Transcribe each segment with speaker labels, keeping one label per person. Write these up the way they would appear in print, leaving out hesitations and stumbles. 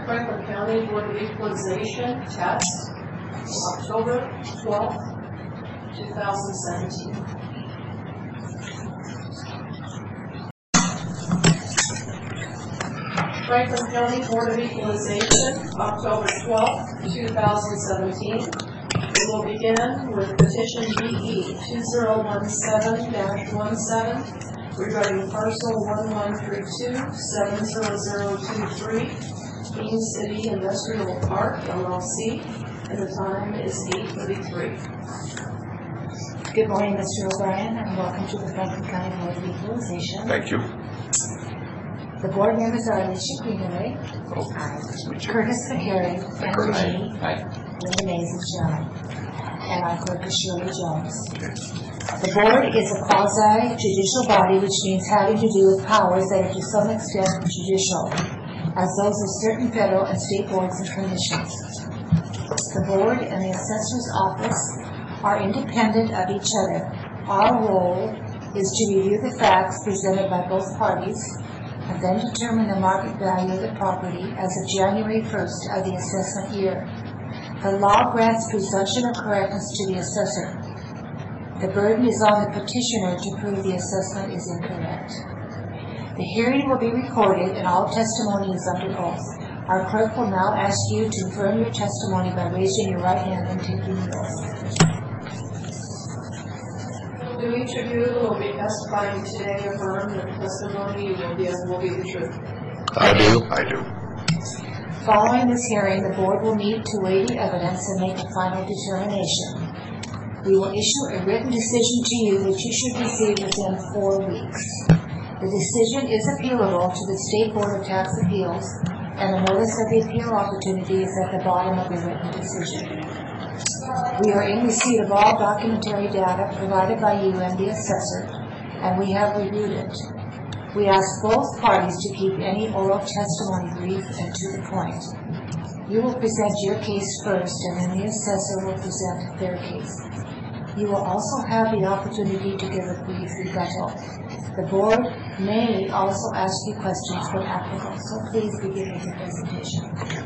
Speaker 1: Franklin County Board of Equalization test, October 12th, 2017. Franklin County Board of Equalization, October 12th, 2017. We will begin with petition BE 2017-17 regarding parcel 1132-70023, King City Industrial Park, LLC, and the time is 8:33.
Speaker 2: Good morning, Mr. O'Brien, and welcome to the Franklin County Board of Equalization.
Speaker 3: Thank you.
Speaker 2: The board members are Alicia Greenaway, Curtis Mahary, Andrew Lee, Linda Mays, and Sharon, and our clerk is Shirley Jones. The board is a quasi-judicial body, which means having to do with powers that are to some extent judicial, as those of certain federal and state boards and commissions. The board and the assessor's office are independent of each other. Our role is to review the facts presented by both parties and then determine the market value of the property as of January 1st of the assessment year. The law grants presumption of correctness to the assessor. The burden is on the petitioner to prove the assessment is incorrect. The hearing will be recorded and all testimony is under oath. Our clerk will now ask you to affirm your testimony by raising your right hand and taking the oath.
Speaker 1: Do each of you who will be testifying today affirm that the testimony you will give will be the truth?
Speaker 3: I do. I do.
Speaker 2: Following this hearing, the board will meet to weigh the evidence and make a final determination. We will issue a written decision to you which you should receive within 4 weeks. The decision is appealable to the State Board of Tax Appeals, and the notice of the appeal opportunity is at the bottom of the written decision. We are in receipt of all documentary data provided by you and the assessor, and we have reviewed it. We ask both parties to keep any oral testimony brief and to the point. You will present your case first, and then the assessor will present their case. You will also have the opportunity to give a brief rebuttal. The board may also ask you questions when applicable, so please begin with your presentation.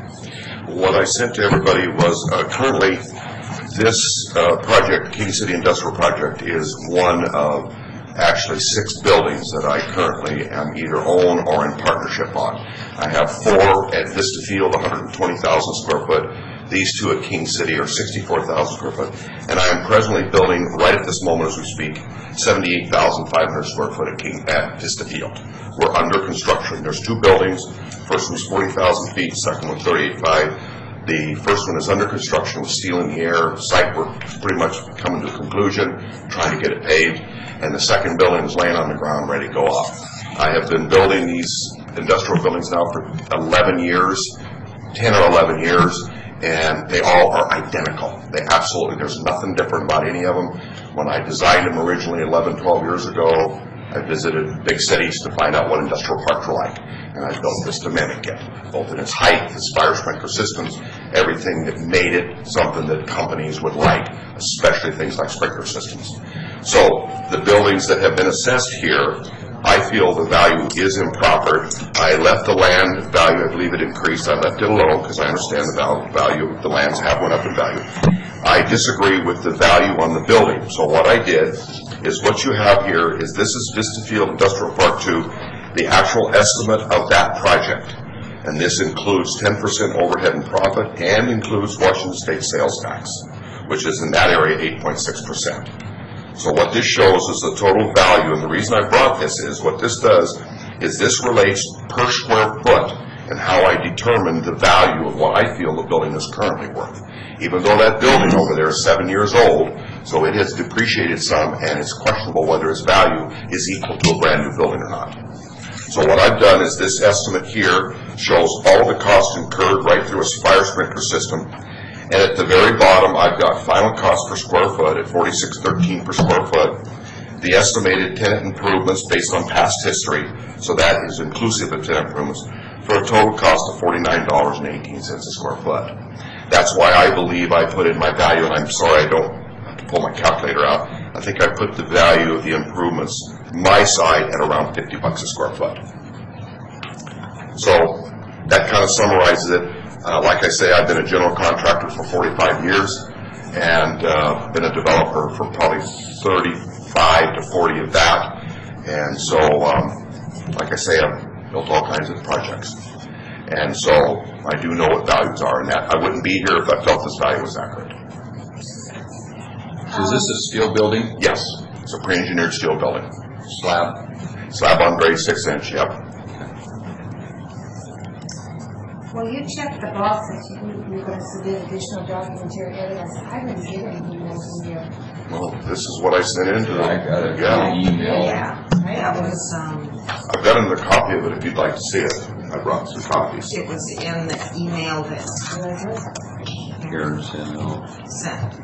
Speaker 3: What I sent to everybody was currently this project, King City Industrial Project, is one of actually 6 buildings that I currently am either own or in partnership on. I have 4 at Vista Field, 120,000 square foot. These 2 at King City are 64,000 square foot. And I am presently building, right at this moment as we speak, 78,500 square foot at Vista Field. We're under construction. There's 2 buildings. First one's 40,000 feet, second one 38.5. The first one is under construction with steel in the air. Site work is pretty much coming to a conclusion, trying to get it paved. And the second building is laying on the ground, ready to go up. I have been building these industrial buildings now for 11 years, 10 or 11 years, and they all are identical. They absolutely, there's nothing different about any of them. When I designed them originally 11, 12 years ago, I visited big cities to find out what industrial parks were like, and I built this to mimic it, both in its height, its fire sprinkler systems, everything that made it something that companies would like, especially things like sprinkler systems. So the buildings that have been assessed here, I feel the value is improper. I left the land value, I believe it increased. I left it alone because I understand the value of the lands have went up in value. I disagree with the value on the building. So what I did is what you have here is this is Vista Field Industrial Park 2, the actual estimate of that project. And this includes 10% overhead and profit and includes Washington State sales tax, which is in that area 8.6%. So what this shows is the total value, and the reason I brought this is what this does is this relates per square foot and how I determine the value of what I feel the building is currently worth. Even though that building over there is 7 years old, so it has depreciated some, and it's questionable whether its value is equal to a brand new building or not. So what I've done is this estimate here shows all the costs incurred right through a fire sprinkler system. And at the very bottom, I've got final cost per square foot at $46.13 per square foot. The estimated tenant improvements based on past history, so that is inclusive of tenant improvements, for a total cost of $49.18 a square foot. That's why I believe I put in my value, and I'm sorry I don't have to pull my calculator out. I think I put the value of the improvements, my side, at around $50 a square foot. So that kind of summarizes it. Like I say, I've been a general contractor for 45 years and been a developer for probably 35 to 40 of that. And so, like I say, I've built all kinds of projects. And so I do know what values are, and that I wouldn't be here if I felt this value was accurate.
Speaker 4: So is this a steel building?
Speaker 3: Yes, it's a pre-engineered steel building.
Speaker 4: Slab
Speaker 3: on grade, 6-inch, yep.
Speaker 2: Well, you checked the box that you were going to submit additional documentary evidence. I didn't get anything else in here.
Speaker 3: Well, this is what I sent in to them.
Speaker 4: I got it.
Speaker 3: Yeah.
Speaker 4: Email.
Speaker 5: Yeah, that was,
Speaker 3: I've got another copy of it if you'd like to see it. I brought some copies.
Speaker 5: it was in the email that
Speaker 4: Here's in
Speaker 5: sent.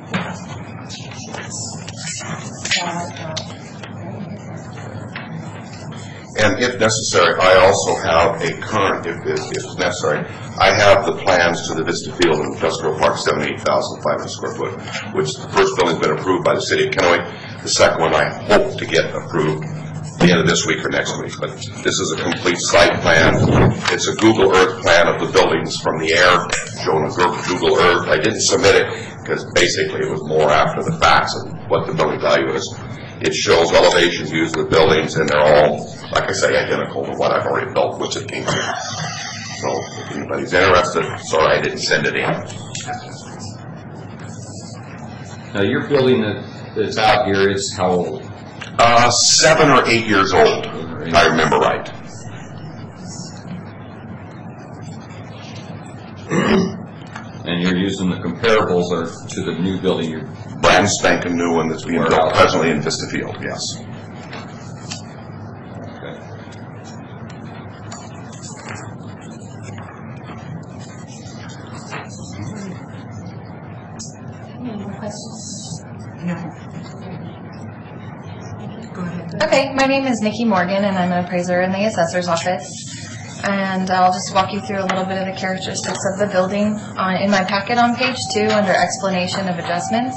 Speaker 3: And if necessary, I also have a current, if necessary, I have the plans to the Vista Field Industrial Park, 78,500 square foot, which the first building's been approved by the city of Kennewick. The second one I hope to get approved at the end of this week or next week. But this is a complete site plan. It's a Google Earth plan of the buildings from the air, shown on Google Earth. I didn't submit it because basically it was more after the facts of what the building value is. It shows elevation views of the buildings, and they're all, like I say, identical to what I've already built, which it came to. So if anybody's interested, sorry I didn't send it in.
Speaker 4: Now your building that's out here is how old?
Speaker 3: 7 or 8 years old, if I remember right.
Speaker 4: And you're using the comparables to the new building you're
Speaker 3: Brand spanking new one that's being built presently in Vista Field, yes.
Speaker 4: Okay.
Speaker 2: Any more questions?
Speaker 5: No. Go ahead.
Speaker 6: Okay, my name is Nikki Morgan, and I'm an appraiser in the assessor's office. And I'll just walk you through a little bit of the characteristics of the building. In my packet on page 2, under explanation of adjustments,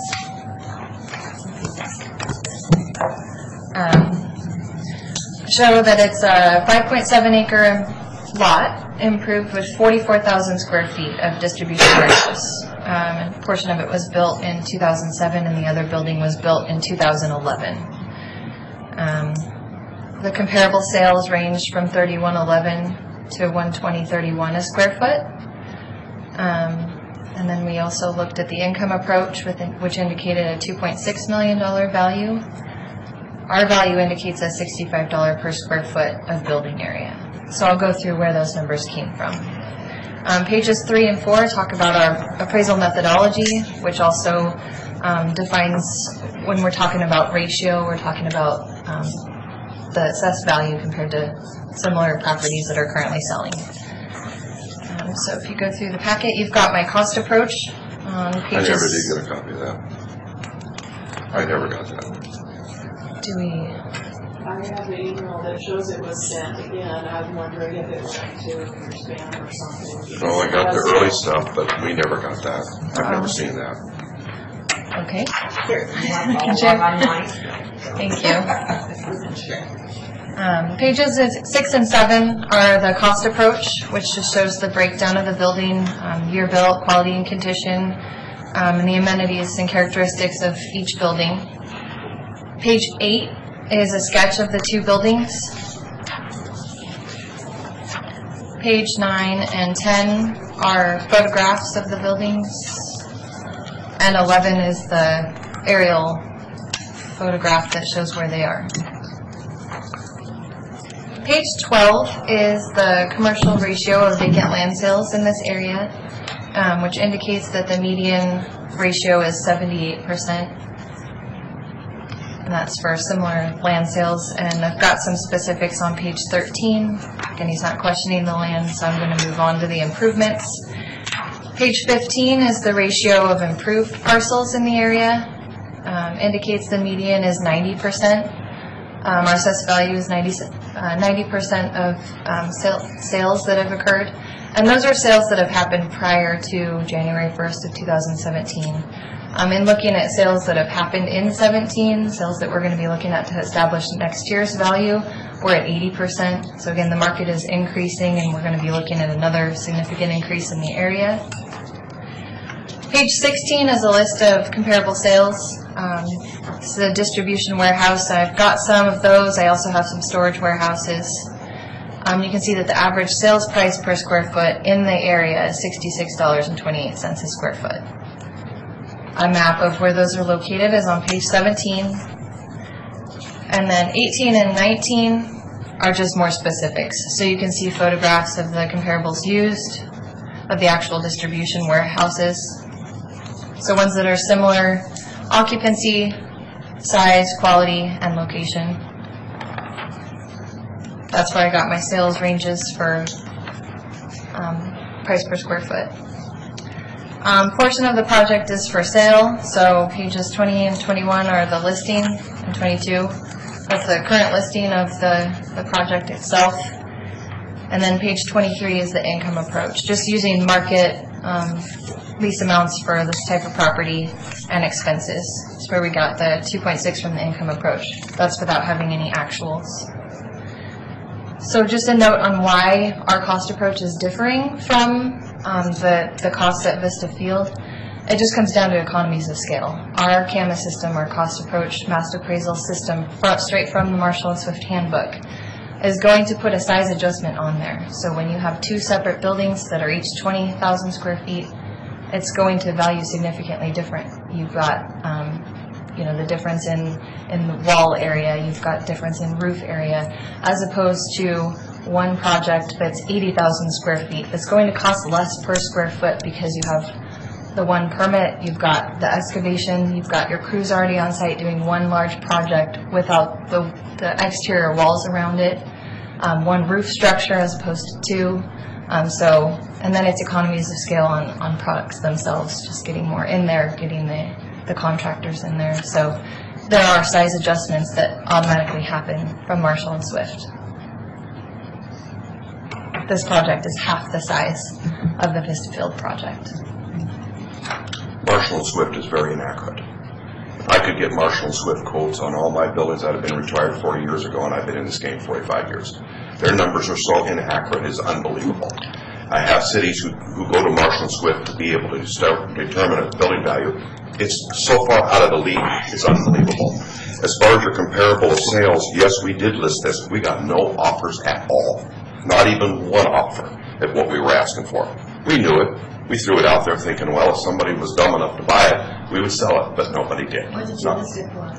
Speaker 6: show that it's a 5.7 acre lot improved with 44,000 square feet of distribution rights. A portion of it was built in 2007, and the other building was built in 2011. The comparable sales ranged from $31.11 to $120.31 a square foot. And then we also looked at the income approach, which indicated a $2.6 million value. Our value indicates a $65 per square foot of building area. So I'll go through where those numbers came from. Pages 3 and 4 talk about our appraisal methodology, which also defines, when we're talking about ratio, we're talking about the assessed value compared to similar properties that are currently selling. So if you go through the packet, you've got my cost approach on pages.
Speaker 3: I never did get a copy of that. I never got that.
Speaker 6: Do we?
Speaker 1: I have the email that shows it was sent again. I'm wondering if it went to your spam or something.
Speaker 3: No, I got the early stuff, but we never got that. I've never seen that.
Speaker 6: Okay.
Speaker 5: Here, you want
Speaker 6: I can
Speaker 5: all
Speaker 6: check.
Speaker 5: online?
Speaker 6: Thank you. Pages 6 and 7 are the cost approach, which just shows the breakdown of the building, year built, quality and condition, and the amenities and characteristics of each building. Page 8 is a sketch of the two buildings. Page 9 and 10 are photographs of the buildings, and 11 is the aerial photograph that shows where they are. Page 12 is the commercial ratio of vacant land sales in this area, which indicates that the median ratio is 78%. And that's for similar land sales. And I've got some specifics on page 13. Again, he's not questioning the land, so I'm going to move on to the improvements. Page 15 is the ratio of improved parcels in the area. Indicates the median is 90%. Our assessed value is 90% of sales that have occurred. And those are sales that have happened prior to January 1st of 2017. In looking at sales that have happened in 17, sales that we're going to be looking at to establish next year's value, we're at 80%. So again, the market is increasing, and we're going to be looking at another significant increase in the area. Page 16 is a list of comparable sales. This is a distribution warehouse. I've got some of those. I also have some storage warehouses. You can see that the average sales price per square foot in the area is $66.28 a square foot. A map of where those are located is on page 17. And then 18 and 19 are just more specifics. So you can see photographs of the comparables used, of the actual distribution warehouses. So ones that are similar occupancy, size, quality, and location. That's where I got my sales ranges for price per square foot. Portion of the project is for sale, so pages 20 and 21 are the listing, and 22. That's the current listing of the project itself. And then page 23 is the income approach, just using market lease amounts for this type of property and expenses. That's where we got the 2.6 from the income approach. That's without having any actuals. So just a note on why our cost approach is differing from the costs at Vista Field. It just comes down to economies of scale. Our CAMA system, our cost approach mass appraisal system, straight from the Marshall and Swift handbook, is going to put a size adjustment on there. So when you have two separate buildings that are each 20,000 square feet, it's going to value significantly different. You've got the difference in the wall area, you've got difference in roof area, as opposed to one project that's 80,000 square feet. It's going to cost less per square foot because you have the one permit, you've got the excavation, you've got your crews already on site doing one large project without the exterior walls around it, one roof structure as opposed to two. And then it's economies of scale on products themselves, just getting more in there, getting the contractors in there. So there are size adjustments that automatically happen from Marshall and Swift. This project is half the size of the Vista Field project.
Speaker 3: Marshall and Swift is very inaccurate. I could get Marshall and Swift quotes on all my buildings that have been retired 40 years ago, and I've been in this game 45 years. Their numbers are so inaccurate, it's unbelievable. I have cities who go to Marshall and Swift to be able to determine a building value. It's so far out of the league, it's unbelievable. As far as your comparable of sales, yes, we did list this. We got no offers at all. Not even one offer at what we were asking for. We knew it. We threw it out there thinking, well, if somebody was dumb enough to buy it, we would sell it, but nobody did.
Speaker 2: What did you list it for?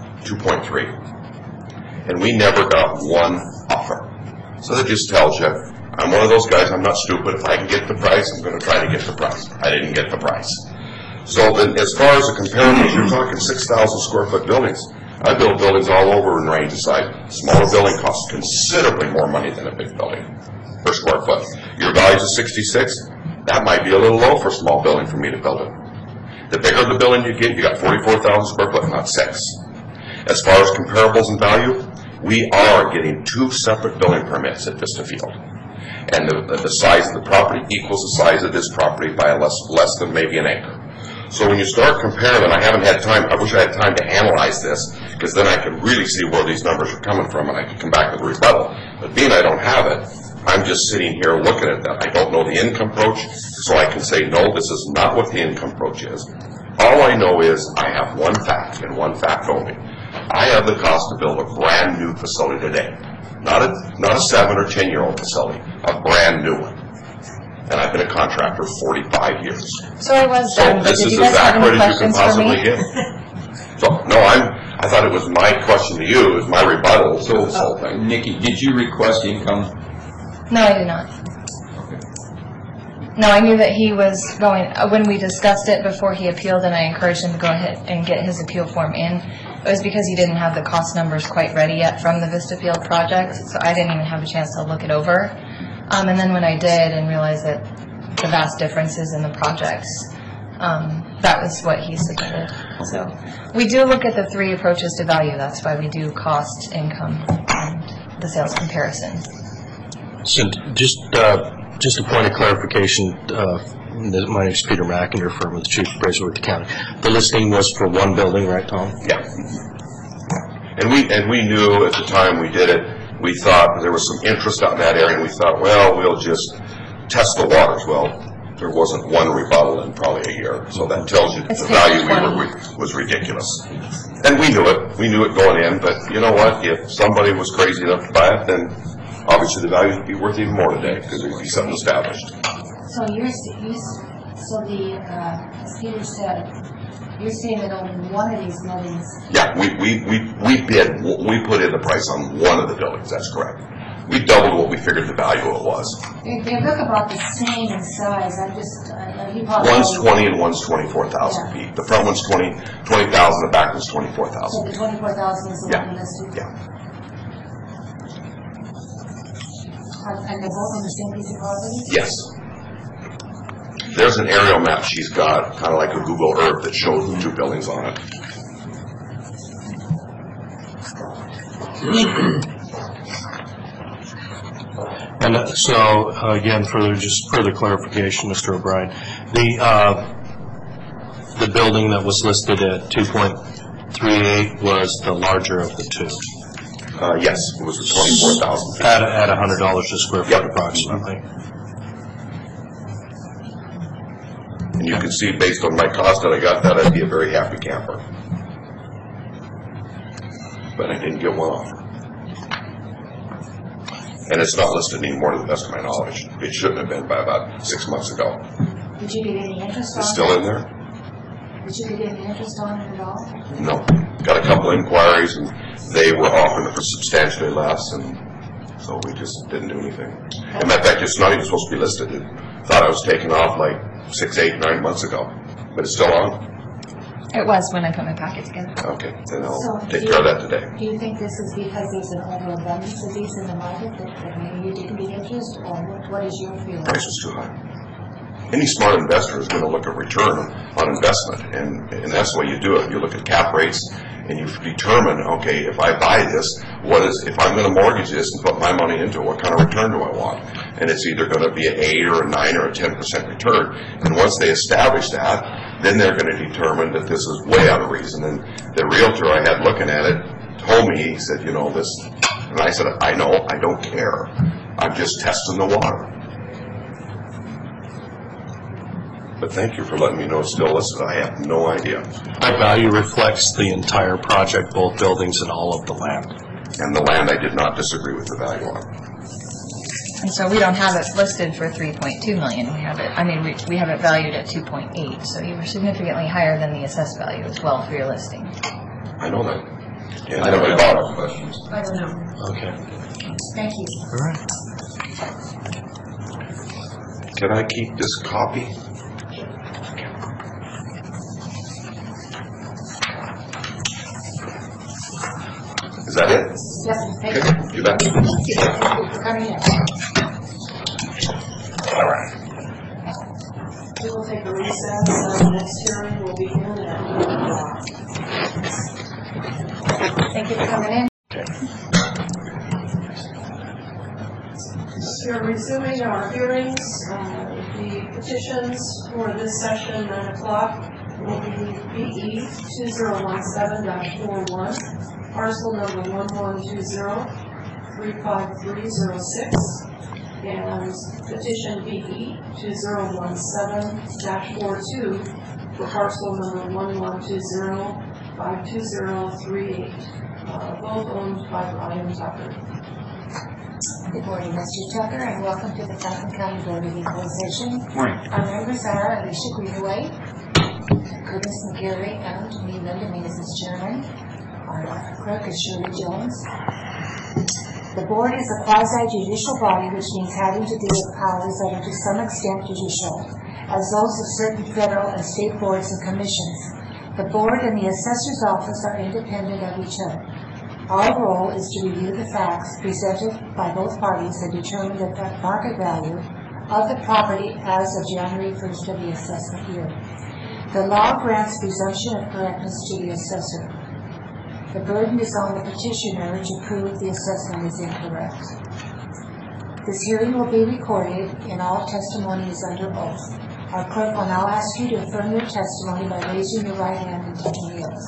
Speaker 3: 2.3. And we never got one offer. So that just tells you, I'm one of those guys, I'm not stupid. If I can get the price, I'm going to try to get the price. I didn't get the price. So then as far as the comparables, you're talking 6,000 square foot buildings. I build buildings all over in range of size. Smaller building costs considerably more money than a big building per square foot. Your values of 66, that might be a little low for a small building for me to build it. The bigger the building you get, you got 44,000 square foot, not 6. As far as comparables in value, we are getting 2 separate building permits at Vista Field. And the size of the property equals the size of this property by less than maybe an acre. So when you start comparing, and I haven't had time, I wish I had time to analyze this, because then I could really see where these numbers are coming from and I could come back with a rebuttal. But being I don't have it, I'm just sitting here looking at that. I don't know the income approach, so I can say, no, this is not what the income approach is. All I know is I have one fact, and one fact only. I have the cost to build a brand new facility today. Not a 7 or 10-year-old facility, a brand new one. And I've been a contractor 45 years.
Speaker 6: So I was
Speaker 3: So
Speaker 6: done, but
Speaker 3: this
Speaker 6: did
Speaker 3: is
Speaker 6: you guys
Speaker 3: as
Speaker 6: have any
Speaker 3: accurate as you can
Speaker 6: questions for
Speaker 3: possibly
Speaker 6: me?
Speaker 3: get. So, no, I thought it was my question to you, it was my rebuttal to this whole thing.
Speaker 4: Nikki, did you request income?
Speaker 6: No, I did not. No, I knew that he was going, when we discussed it before he appealed and I encouraged him to go ahead and get his appeal form in, it was because he didn't have the cost numbers quite ready yet from the Vista Field project, so I didn't even have a chance to look it over. And then when I did and realized that the vast differences in the projects, that was what he submitted. So we do look at the 3 approaches to value. That's why we do cost, income, and the sales comparison.
Speaker 7: So just a point of clarification, My name is Peter Mackinder, firm of the Chief Appraiser with the county. The listing was for one building, right, Tom?
Speaker 3: Yeah. And we knew at the time we did it, we thought there was some interest out in that area, and we thought, well, we'll just test the waters. Well, there wasn't one rebuttal in probably a year, so that tells you that the value was ridiculous. And we knew it. We knew it going in, but you know what? If somebody was crazy enough to buy it, then obviously the value would be worth even more today because it would be something established.
Speaker 2: So as Peter said, you're saying that only one of these buildings.
Speaker 3: Yeah, we bid. We put in the price on one of the buildings. That's correct. We doubled what we figured the value it was.
Speaker 2: They look about the same in size. You probably.
Speaker 3: One's 20 and one's 24,000 feet. The front one's 20,000. The back one's 24,000.
Speaker 2: So the 24,000 is the one listed.
Speaker 3: Yeah.
Speaker 2: And they're both on the same piece of property?
Speaker 3: Yes. There's an aerial map she's got, kind of like a Google Earth, that shows the two buildings on it.
Speaker 7: And so, again, further clarification, Mr. O'Brien, the building that was listed at 2.38 was the larger of the two.
Speaker 3: Yes, it was the 24,000 feet.
Speaker 7: At $100 a square foot, approximately.
Speaker 3: And you can see, based on my cost that I got, that I'd be a very happy camper. But I didn't get one offer. And it's not listed anymore to the best of my knowledge. It shouldn't have been by about 6 months ago.
Speaker 2: Did you get any interest on it?
Speaker 3: It's still in there?
Speaker 2: Did you get any interest on it at all?
Speaker 3: No. Got a couple inquiries, and they were offering it for substantially less, and so we just didn't do anything. As a matter of fact, it's not even supposed to be listed. It thought I was taken off like 6, 8, 9 months ago, but it's still on.
Speaker 6: It was when I put my packet together.
Speaker 3: Okay, then I'll
Speaker 2: So
Speaker 3: take care of that today.
Speaker 2: Do you think this is because there's an overabundance of these in the market that maybe you didn't get interest, or what is your feeling?
Speaker 3: Price was too high. Any smart investor is going to look at return on investment, and that's the way you do it. You look at cap rates, and you determine, okay, if I buy this, if I'm going to mortgage this and put my money into it, what kind of return do I want? And it's either going to be an 8 or a 9 or a 10% return. And once they establish that, then they're going to determine that this is way out of reason. And the realtor I had looking at it told me, he said, you know, this, and I said, I know, I don't care. I'm just testing the water. But thank you for letting me know it's still listed. I have no idea.
Speaker 7: That value reflects the entire project, both buildings and all of the land.
Speaker 3: And the land, I did not disagree with the value on.
Speaker 6: And so we don't have it listed for 3.2 million. We have it, we have it valued at 2.8. So you were significantly higher than the assessed value as well for your listing.
Speaker 3: I know that. And
Speaker 4: I don't
Speaker 3: nobody
Speaker 4: have
Speaker 3: bought
Speaker 4: any
Speaker 3: it.
Speaker 4: questions.
Speaker 2: I don't know.
Speaker 7: Okay.
Speaker 2: Thank you.
Speaker 7: All right.
Speaker 3: Can I keep this copy? Is that it?
Speaker 2: Yes, thank
Speaker 3: Okay,
Speaker 2: you.
Speaker 3: you bet.
Speaker 2: Thank you for coming in.
Speaker 3: All right.
Speaker 1: We will take a recess. The next hearing will begin at 8 o'clock.
Speaker 6: Thank you for coming in.
Speaker 1: We are resuming our hearings. The petitions for this session, 9 o'clock, will be BE 2017-41, parcel number 1120-35306, and petition BE 2017-42 for parcel number 1120-52038, both owned by Ryan Tucker.
Speaker 2: Good morning, Mr. Tucker, and welcome to the Franklin County Board of Equalization.
Speaker 4: Morning.
Speaker 2: Our members are Alicia Greenaway, Curtis McGarry, and me, Linda Means, as chairman. Our clerk is Shirley Jones. The board is a quasi-judicial body, which means having to deal with powers that are to some extent judicial, as those of certain federal and state boards and commissions. The board and the assessor's office are independent of each other. Our role is to review the facts presented by both parties and determine the market value of the property as of January 1st of the assessment year. The law grants presumption of correctness to the assessor. The burden is on the petitioner to prove the assessment is incorrect. This hearing will be recorded, and all testimony is under oath. Our clerk will now ask you to affirm your testimony by raising your right hand and touching the oath.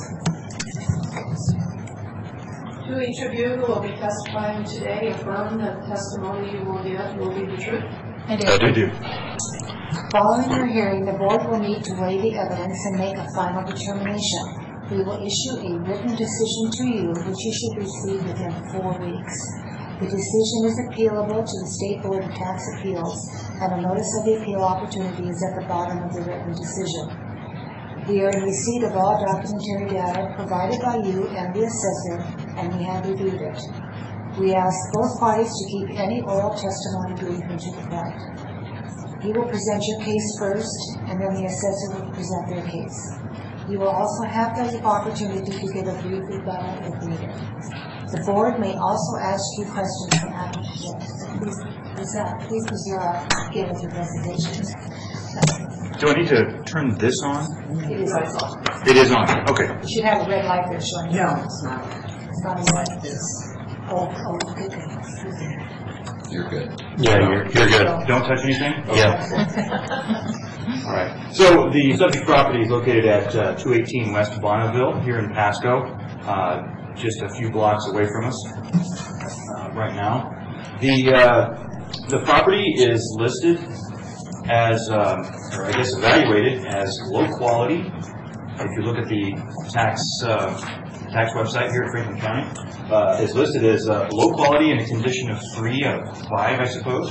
Speaker 1: Do each of you who will be testifying today affirm that the testimony you will give will be the truth?
Speaker 6: I do.
Speaker 7: I do.
Speaker 2: Following your hearing, the board will meet to weigh the evidence and make a final determination. We will issue a written decision to you, which you should receive within 4 weeks. The decision is appealable to the State Board of Tax Appeals, and a notice of the appeal opportunity is at the bottom of the written decision. We are in receipt of all documentary data provided by you and the assessor, and we have reviewed it. We ask both parties to keep any oral testimony brief and to the point. You will present your case first, and then the assessor will present their case. You will also have the opportunity to give a brief rebuttal if needed. The board may also ask you questions from applicants. Please give us your presentation.
Speaker 8: Do I need to turn this on?
Speaker 2: It is on.
Speaker 8: It is on. Okay.
Speaker 2: You should have a red light there showing.
Speaker 5: No, it's not.
Speaker 2: It's not like this. Oh, good. Excuse me.
Speaker 4: You're good.
Speaker 7: Yeah, you're good.
Speaker 8: Don't touch anything?
Speaker 7: Yeah.
Speaker 8: All right. So the subject property is located at 218 West Bonneville here in Pasco, just a few blocks away from us right now. The property is listed as, or I guess evaluated as low quality. If you look at the tax website here at Franklin County, is listed as low quality in a condition of 3 out of 5, I suppose.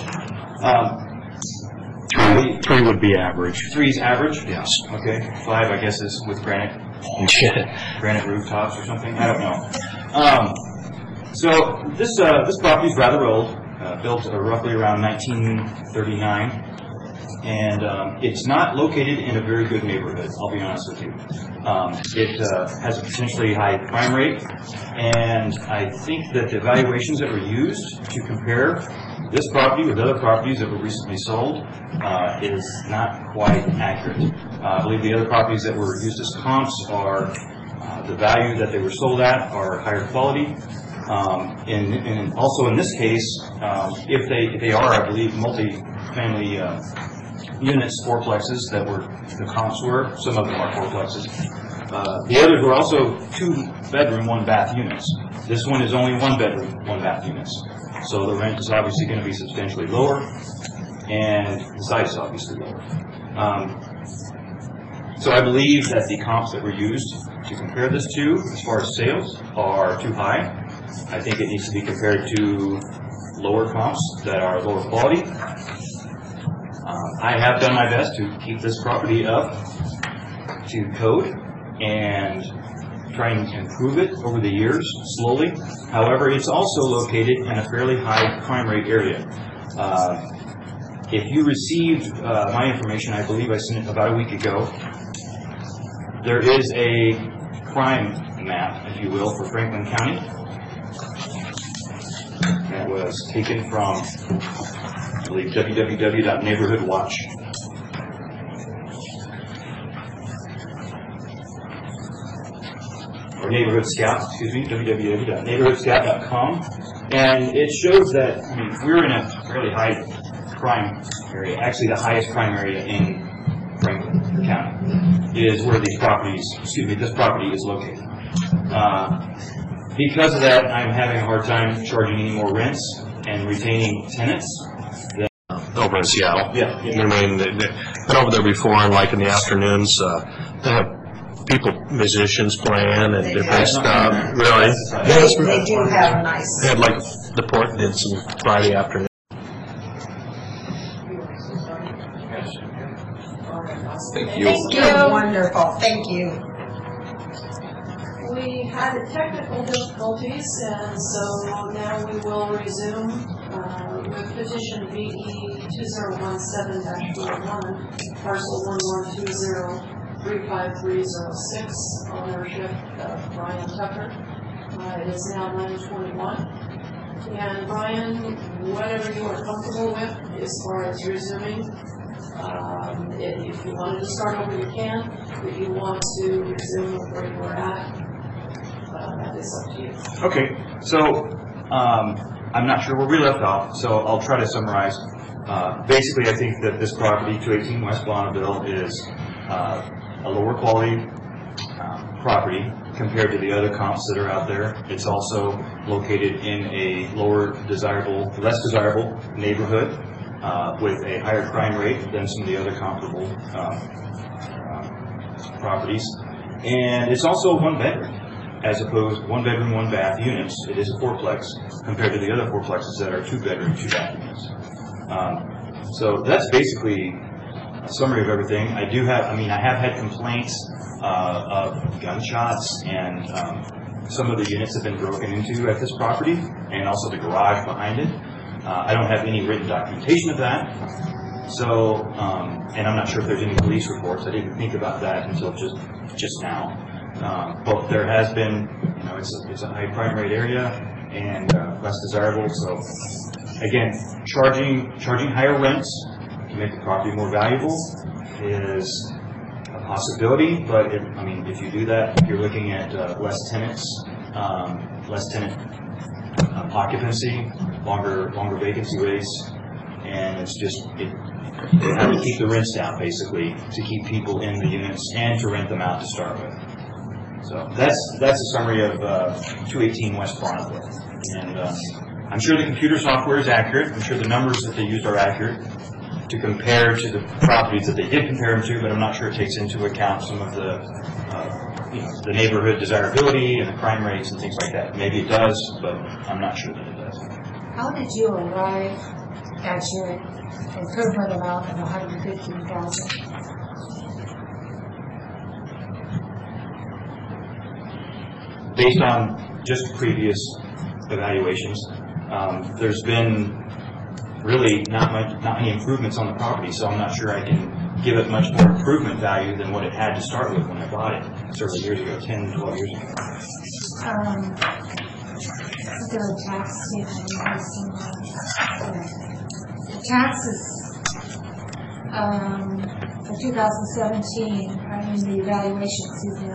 Speaker 7: 3 would be average.
Speaker 8: 3 is average?
Speaker 7: Yes.
Speaker 8: Okay. 5, I guess, is with granite rooftops or something. I don't know. So this property is rather old, built roughly around 1939, and it's not located in a very good neighborhood, I'll be honest with you. It has a potentially high crime rate, and I think that the evaluations that were used to compare this property with other properties that were recently sold is not quite accurate. I believe the other properties that were used as comps are the value that they were sold at are higher quality. And also in this case, if they are, I believe, multi-family units, fourplexes that were the comps were. Some of them are fourplexes. The others were also 2-bedroom, 1-bath units. This one is only 1-bedroom, 1-bath units. So the rent is obviously going to be substantially lower, and the size is obviously lower. So I believe that the comps that were used to compare this to, as far as sales, are too high. I think it needs to be compared to lower comps that are lower quality. I have done my best to keep this property up to code and try and improve it over the years, slowly. However, it's also located in a fairly high crime rate area. If you received my information, I believe I sent it about a week ago, there is a crime map, if you will, for Franklin County. That was taken from, I believe, www.neighborhoodwatch. Or Neighborhood Scout, excuse me, www.neighborhoodscout.com. And it shows that, I mean, we're in a fairly high crime area, actually the highest crime area in Franklin County is where these properties, this property is located. Because of that, I'm having a hard time charging any more rents and retaining tenants.
Speaker 7: Over in Seattle.
Speaker 8: Yeah.
Speaker 7: I mean, they've been over there before, and like in the afternoons, they have musicians playing and different stuff. Really?
Speaker 5: They do have a nice.
Speaker 7: They had like the port did some Friday afternoon.
Speaker 4: Thank you.
Speaker 6: Thank you.
Speaker 5: Wonderful. Thank you.
Speaker 1: We had technical difficulties, and so now we will resume with petition VE 2017-41, parcel 1120-35306, ownership of Brian Tucker. It is now 9:21. And Brian, whatever you are comfortable with as far as resuming, if you wanted to start over, you can. If you want to resume where you were at, that is up to you.
Speaker 8: Okay, so I'm not sure where we left off, so I'll try to summarize. Basically, I think that this property, 218 West Bonneville, is a lower quality property compared to the other comps that are out there. It's also located in a less desirable neighborhood with a higher crime rate than some of the other comparable properties. And it's also one bedroom, as opposed one bedroom, one bath units. It is a fourplex compared to the other fourplexes that are 2 bedroom, 2 bath units. So that's basically a summary of everything. I have had complaints of gunshots, and some of the units have been broken into at this property, and also the garage behind it. I don't have any written documentation of that. So, and I'm not sure if there's any police reports. I didn't think about that until just now. But there has been, it's a high crime rate area and less desirable. So, again, charging higher rents to make the property more valuable is a possibility. But if you do that, you're looking at less tenant occupancy, longer vacancy rates, and it's just how to keep the rents down, basically, to keep people in the units and to rent them out to start with. So that's a summary of 218 West Bonneville. And I'm sure the computer software is accurate. I'm sure the numbers that they used are accurate to compare to the properties that they did compare them to, but I'm not sure it takes into account some of the the neighborhood desirability and the crime rates and things like that. Maybe it does, but I'm not sure that it does.
Speaker 2: How did you arrive at your improvement amount of $115,000?
Speaker 8: Based on just previous evaluations, there's been really not many improvements on the property, so I'm not sure I can give it much more improvement value than what it had to start with when I bought it several years ago, 10, 12 years ago.
Speaker 2: There are tax statements. The taxes for 2017, the evaluation,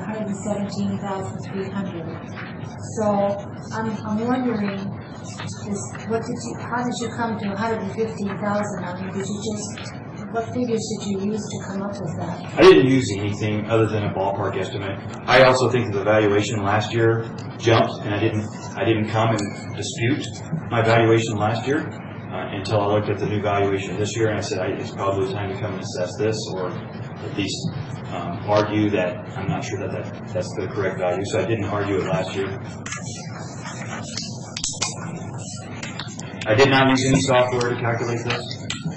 Speaker 2: $117,300. So I'm wondering, how did you come to $115,000? What figures did you use to come up with that?
Speaker 8: I didn't use anything other than a ballpark estimate. I also think that the valuation last year jumped, and I didn't come and dispute my valuation last year until I looked at the new valuation this year, and I said it's probably time to come and assess this, or at least argue that I'm not sure that's the correct value. So I didn't argue it last year. I did not use any software to calculate this.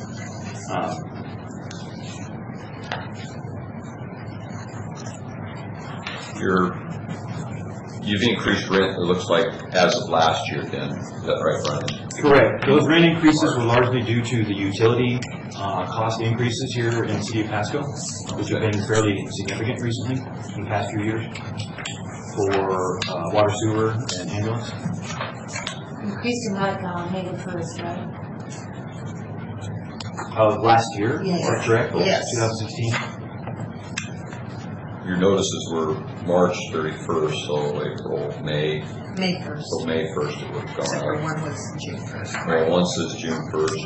Speaker 4: You've increased rent, it looks like, as of last year then. Is that right, Brian?
Speaker 8: Correct. Those rent increases were largely due to the utility cost increases here in the city of Pasco, which have been fairly significant recently in the past few years for water, sewer, and ambulance.
Speaker 2: Increasing like May the 1st, right?
Speaker 8: Last year,
Speaker 5: Yes.
Speaker 8: is that correct?
Speaker 5: Yes.
Speaker 8: 2016.
Speaker 4: Your notices were March 31st, so April, May.
Speaker 5: May 1st.
Speaker 4: So May 1st it would have
Speaker 5: Except
Speaker 4: gone
Speaker 5: for
Speaker 4: out.
Speaker 5: one was June 1st.
Speaker 4: Well, one says June 1st.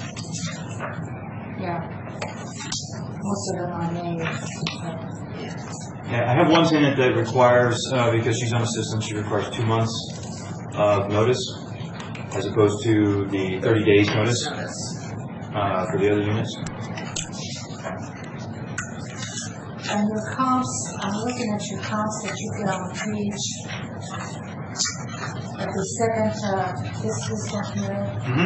Speaker 2: Yeah. Most of them are May.
Speaker 8: Yeah, I have one tenant that requires, because she's on a system, she requires 2 months of notice, as opposed to the 30 days notice for the other units.
Speaker 2: And your comps, I'm looking at your comps that you put on the page at the second, this one here.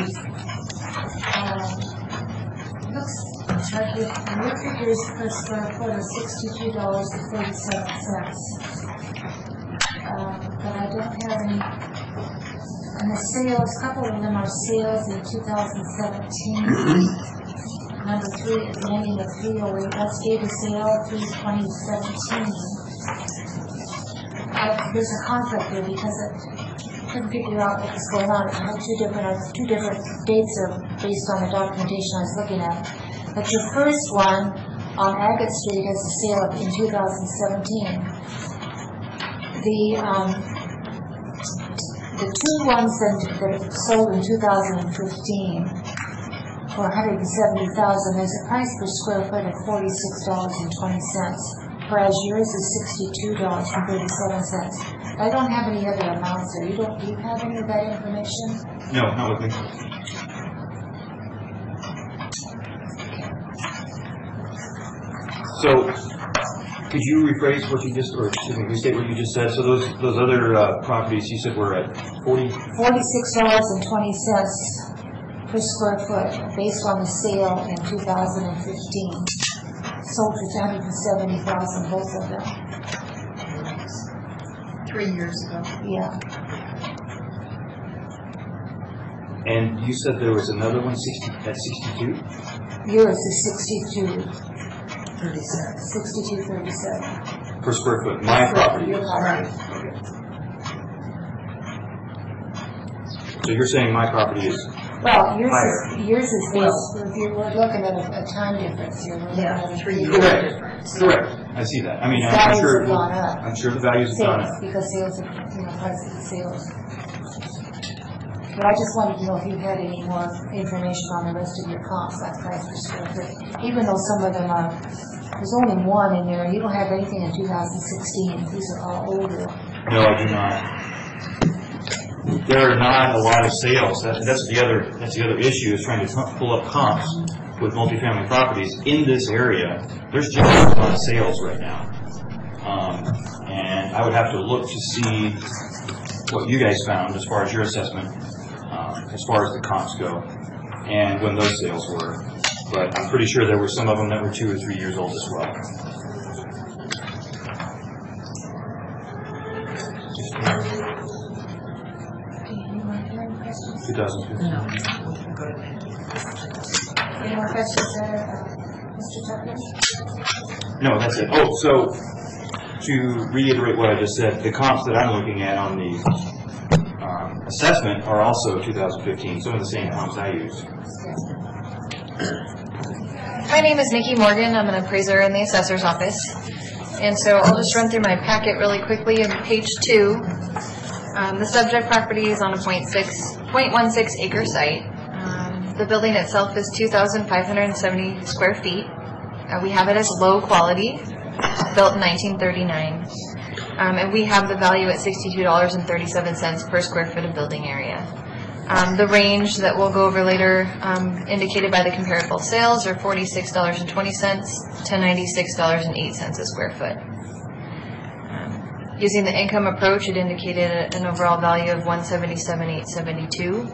Speaker 2: Looks like your figures per square foot are $62.37. But I don't have any, and the sales, a couple of them are sales in 2017. Number 3 at the ending of 308, that's date of sale 3/2017. There's a conflict there because I couldn't figure out what was going on. I had two different dates based on the documentation I was looking at. But your first one on Agate Street has a sale in 2017. The two ones that sold in 2015. for $170,000. There's a price per square foot of $46.20, whereas yours is $62.37. I don't have any other amounts there. Do you have any of that information?
Speaker 8: No, not with me. So, could you rephrase what you just, or excuse me, restate what you just said? So those other properties you said were at
Speaker 2: $46.20 per square foot, based on the sale in 2015. Sold for $270,000, both of them.
Speaker 5: 3 years ago.
Speaker 2: Yeah.
Speaker 8: And you said there was another one at 62?
Speaker 2: Yours is
Speaker 5: 37.
Speaker 2: 62.37.
Speaker 8: Per square foot. My property.
Speaker 2: Your property.
Speaker 8: Okay. So you're saying my property is
Speaker 2: Well,
Speaker 8: higher?
Speaker 2: yours is based, if you were looking at a time difference, you're looking
Speaker 5: Yeah,
Speaker 2: at a
Speaker 5: 3 years
Speaker 8: Correct.
Speaker 5: difference.
Speaker 8: Correct. I see that. I mean, I'm
Speaker 2: Values
Speaker 8: sure.
Speaker 2: have gone up.
Speaker 8: I'm sure the values have gone
Speaker 2: sales,
Speaker 8: up.
Speaker 2: because sales, prices of sales. But I just wanted to know if you had any more information on the rest of your comps, like price per square foot. Even though some of them are, there's only one in there, you don't have anything in 2016. These are all older.
Speaker 8: No, I do not. There are not a lot of sales. That's the other issue, is trying to pull up comps with multifamily properties in this area. There's just not a lot of sales right now. And I would have to look to see what you guys found as far as your assessment, as far as the comps go, and when those sales were. But I'm pretty sure there were some of them that were 2 or 3 years old as well.
Speaker 2: Any more questions?
Speaker 8: 2015.
Speaker 5: No. Good.
Speaker 2: Any more questions there, Mr. Tucker?
Speaker 8: No, that's it. Oh, so to reiterate what I just said, the comps that I'm looking at on the assessment are also 2015, some of the same comps I use.
Speaker 6: My name is Nikki Morgan. I'm an appraiser in the assessor's office. And so I'll just run through my packet really quickly. On page 2, the subject property is on a 0.16 acre site. The building itself is 2,570 square feet. We have it as low quality, built in 1939. And we have the value at $62.37 per square foot of building area. The range that we'll go over later, indicated by the comparable sales, are $46.20 to $96.08 a square foot. Using the income approach, it indicated an overall value of $177,872.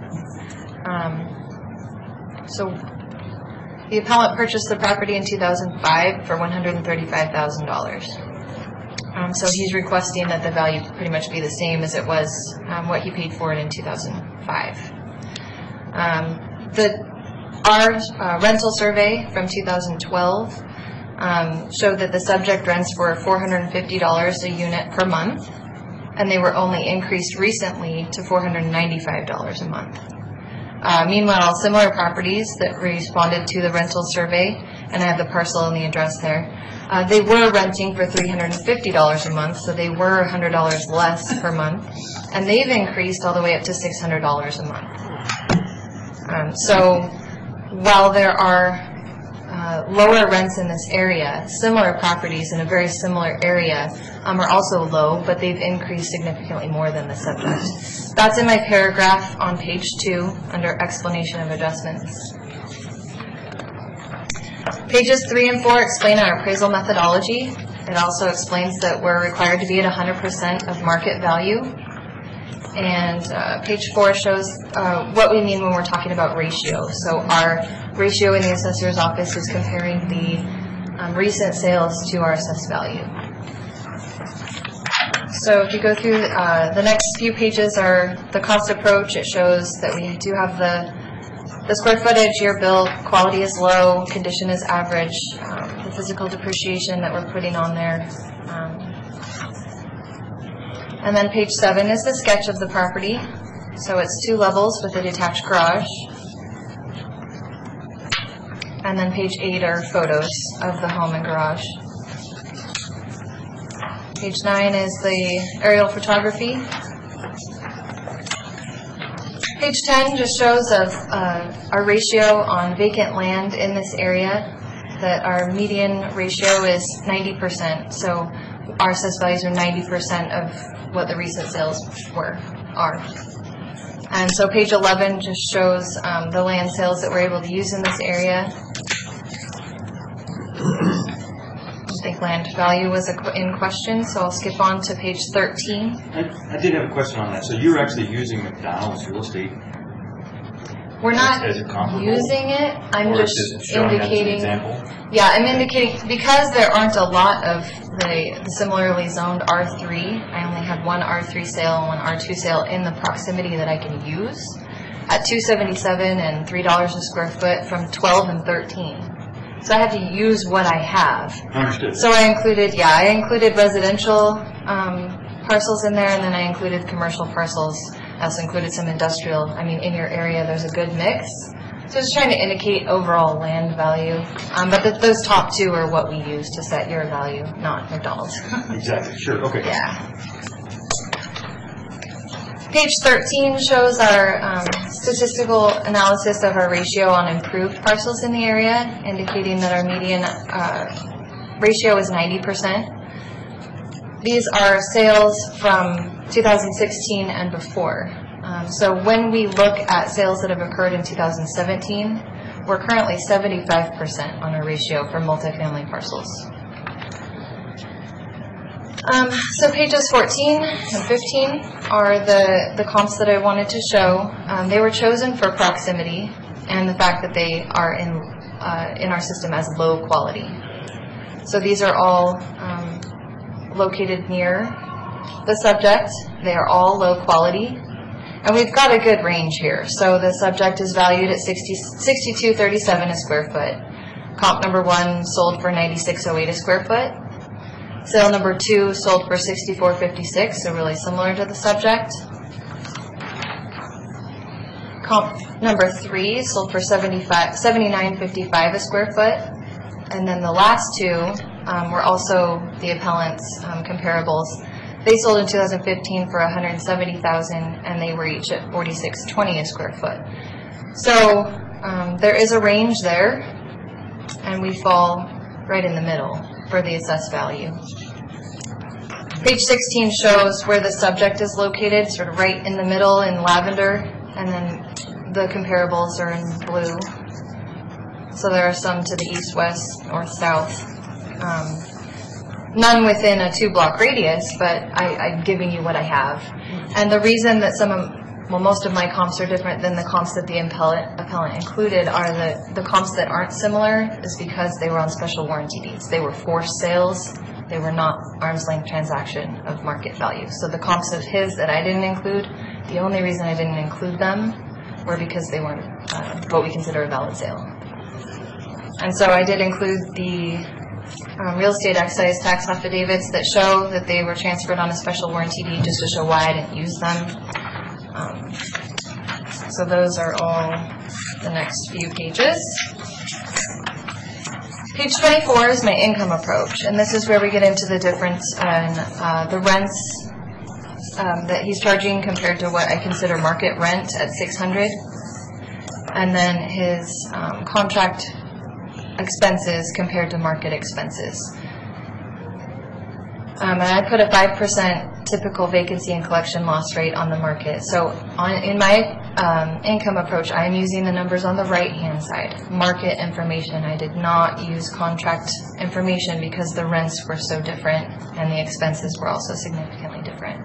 Speaker 6: So the appellant purchased the property in 2005 for $135,000. So he's requesting that the value pretty much be the same as it was what he paid for it in 2005. Our rental survey from 2012 showed that the subject rents were $450 a unit per month, and they were only increased recently to $495 a month. Meanwhile, similar properties that responded to the rental survey, and I have the parcel and the address there, they were renting for $350 a month, so they were $100 less per month, and they've increased all the way up to $600 a month. So while there are lower rents in this area, similar properties in a very similar area are also low, but they've increased significantly more than the subject. That's in my paragraph on page 2 under explanation of adjustments. Pages 3 and 4 explain our appraisal methodology. It also explains that we're required to be at 100% of market value. And page 4 shows what we mean when we're talking about ratio. So our ratio in the assessor's office is comparing the recent sales to our assessed value. So if you go through the next few pages are the cost approach. It shows that we do have the square footage, year built, quality is low, condition is average, the physical depreciation that we're putting on there. And then page 7 is the sketch of the property. So it's 2 levels with a detached garage. And then page 8 are photos of the home and garage. Page 9 is the aerial photography. Page 10 just shows of our ratio on vacant land in this area, that our median ratio is 90%. So our assessed values are 90% of what the recent sales are. And so page 11 just shows the land sales that we're able to use in this area. I think land value was in question, so I'll skip on to page 13.
Speaker 8: I did have a question on that. So you're actually using McDonald's real estate?
Speaker 6: We're not
Speaker 8: As a comparable?
Speaker 6: using it. I'm
Speaker 8: Or
Speaker 6: just
Speaker 8: is it showing as an
Speaker 6: indicating.
Speaker 8: example?
Speaker 6: Yeah, I'm indicating because there aren't a lot of the similarly zoned R3. I only had one R3 sale and one R2 sale in the proximity that I can use at $277 and $3 a square foot from 12 and 13. So I had to use what I have.
Speaker 8: Understood.
Speaker 6: So I included residential parcels in there, and then I included commercial parcels. I also included some industrial. I mean, in your area, there's a good mix. So just trying to indicate overall land value. But those top two are what we use to set your value, not McDonald's.
Speaker 8: Exactly, sure, okay.
Speaker 6: Yeah. Page 13 shows our statistical analysis of our ratio on improved parcels in the area, indicating that our median ratio is 90%. These are sales from 2016 and before. So when we look at sales that have occurred in 2017, we're currently 75% on our ratio for multifamily parcels. So pages 14 and 15 are the comps that I wanted to show. They were chosen for proximity and the fact that they are in our system as low quality. So these are all located near the subject. They are all low quality. And we've got a good range here. So the subject is valued at $62.37 a square foot. Comp number 1 sold for $96.08 a square foot. Sale number 2 sold for $64.56, so really similar to the subject. Comp number 3 sold for $79.55 a square foot. And then the last two were also the appellant's comparables. They sold in 2015 for $170,000, and they were each at $46.20 a square foot. So there is a range there, and we fall right in the middle for the assessed value. Page 16 shows where the subject is located, sort of right in the middle in lavender, and then the comparables are in blue. So there are some to the east, west, north, south. None within a 2-block radius, but I'm giving you what I have. And the reason that most of my comps are different than the comps that the appellant included are the comps that aren't similar is because they were on special warranty deeds. They were forced sales. They were not arm's length transaction of market value. So the comps of his that I didn't include, the only reason I didn't include them were because they weren't what we consider a valid sale. And so I did include the real estate excise tax affidavits that show that they were transferred on a special warranty deed just to show why I didn't use them. So those are all the next few pages. Page 24 is my income approach, and this is where we get into the difference in the rents that he's charging compared to what I consider market rent at $600, and then his contract expenses compared to market expenses. And I put a 5% typical vacancy and collection loss rate on the market. So in my income approach, I'm using the numbers on the right-hand side, market information. I did not use contract information because the rents were so different and the expenses were also significantly different.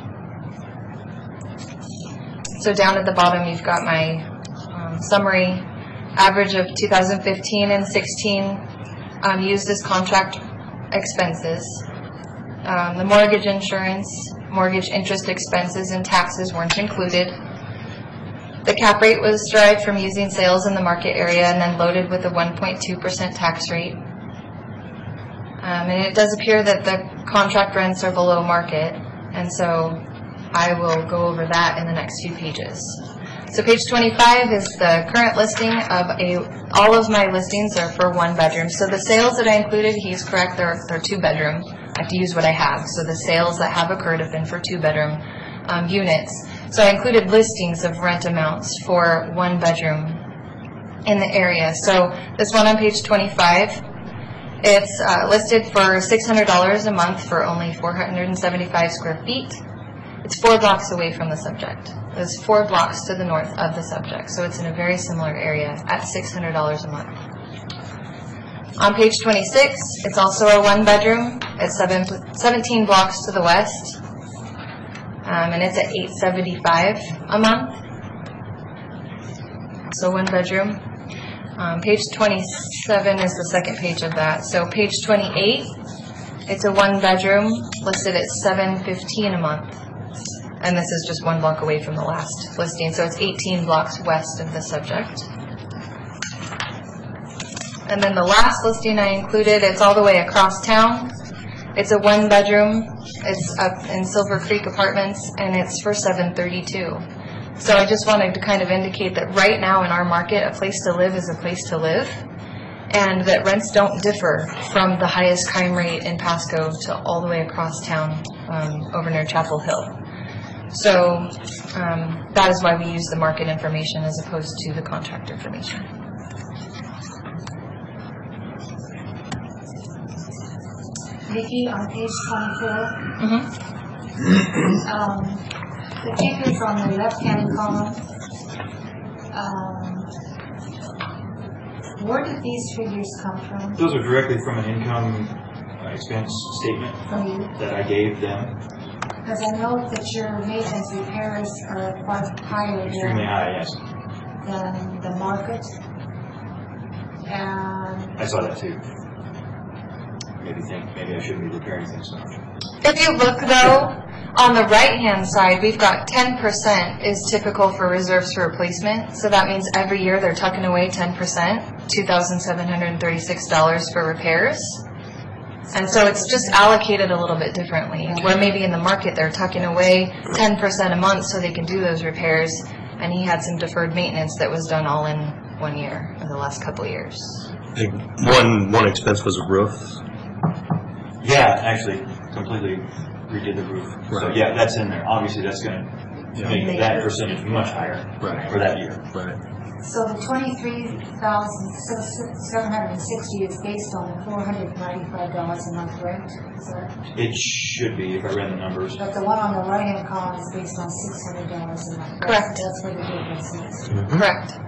Speaker 6: So down at the bottom, you've got my summary. Average of 2015 and 16 used as contract expenses. The mortgage insurance, mortgage interest expenses, and taxes weren't included. The cap rate was derived from using sales in the market area and then loaded with a 1.2% tax rate. And it does appear that the contract rents are below market, and so I will go over that in the next few pages. So page 25 is the current listing of all of my listings are for 1 bedroom. So the sales that I included, he's correct, they're 2 bedroom. I have to use what I have. So the sales that have occurred have been for 2 bedroom units. So I included listings of rent amounts for one bedroom in the area. So this one on page 25, it's listed for $600 a month for only 475 square feet. It's 4 blocks away from the subject. It's 4 blocks to the north of the subject. So it's in a very similar area at $600 a month. On page 26, it's also a 1-bedroom. It's 17 blocks to the west. And it's at $875 a month. So 1 bedroom. Page 27 is the second page of that. So page 28, it's a 1-bedroom listed at $715 a month. And this is just 1 block away from the last listing. So it's 18 blocks west of the subject. And then the last listing I included, it's all the way across town. It's a 1-bedroom. It's up in Silver Creek Apartments, and it's for $732. So I just wanted to kind of indicate that right now in our market, a place to live is a place to live, and that rents don't differ from the highest crime rate in Pasco to all the way across town over near Chapel Hill. So that is why we use the market information as opposed to the contract information.
Speaker 2: Vicki, on page 24, the figures on the left-hand column, where did these figures come from?
Speaker 8: Those are directly from an income expense statement
Speaker 2: From you?
Speaker 8: that I gave them.
Speaker 2: Because I know that your maintenance repairs are quite higher
Speaker 8: Extremely high, yes.
Speaker 2: than the market. And
Speaker 8: I saw that too. Maybe I shouldn't be repairing things so much.
Speaker 6: If you look, though, on the right-hand side, we've got 10% is typical for reserves for replacement. So that means every year they're tucking away 10%, $2,736 for repairs. And so it's just allocated a little bit differently, where maybe in the market they're tucking away 10% a month so they can do those repairs, and he had some deferred maintenance that was done all in 1 year, or the last couple of years.
Speaker 7: I think one expense was a roof.
Speaker 8: Yeah, actually, completely redid the roof. So
Speaker 7: Right.
Speaker 8: yeah, that's in there. Obviously, that's going to make that percentage much higher
Speaker 7: Right.
Speaker 8: for that year.
Speaker 7: Right.
Speaker 2: so the 23,760 is based on the $495 a month rent, is that?
Speaker 8: It should be if I ran the numbers.
Speaker 2: But the one on the right-hand column is based on $600 a month.
Speaker 6: Correct.
Speaker 2: That's where the difference is.
Speaker 6: Correct.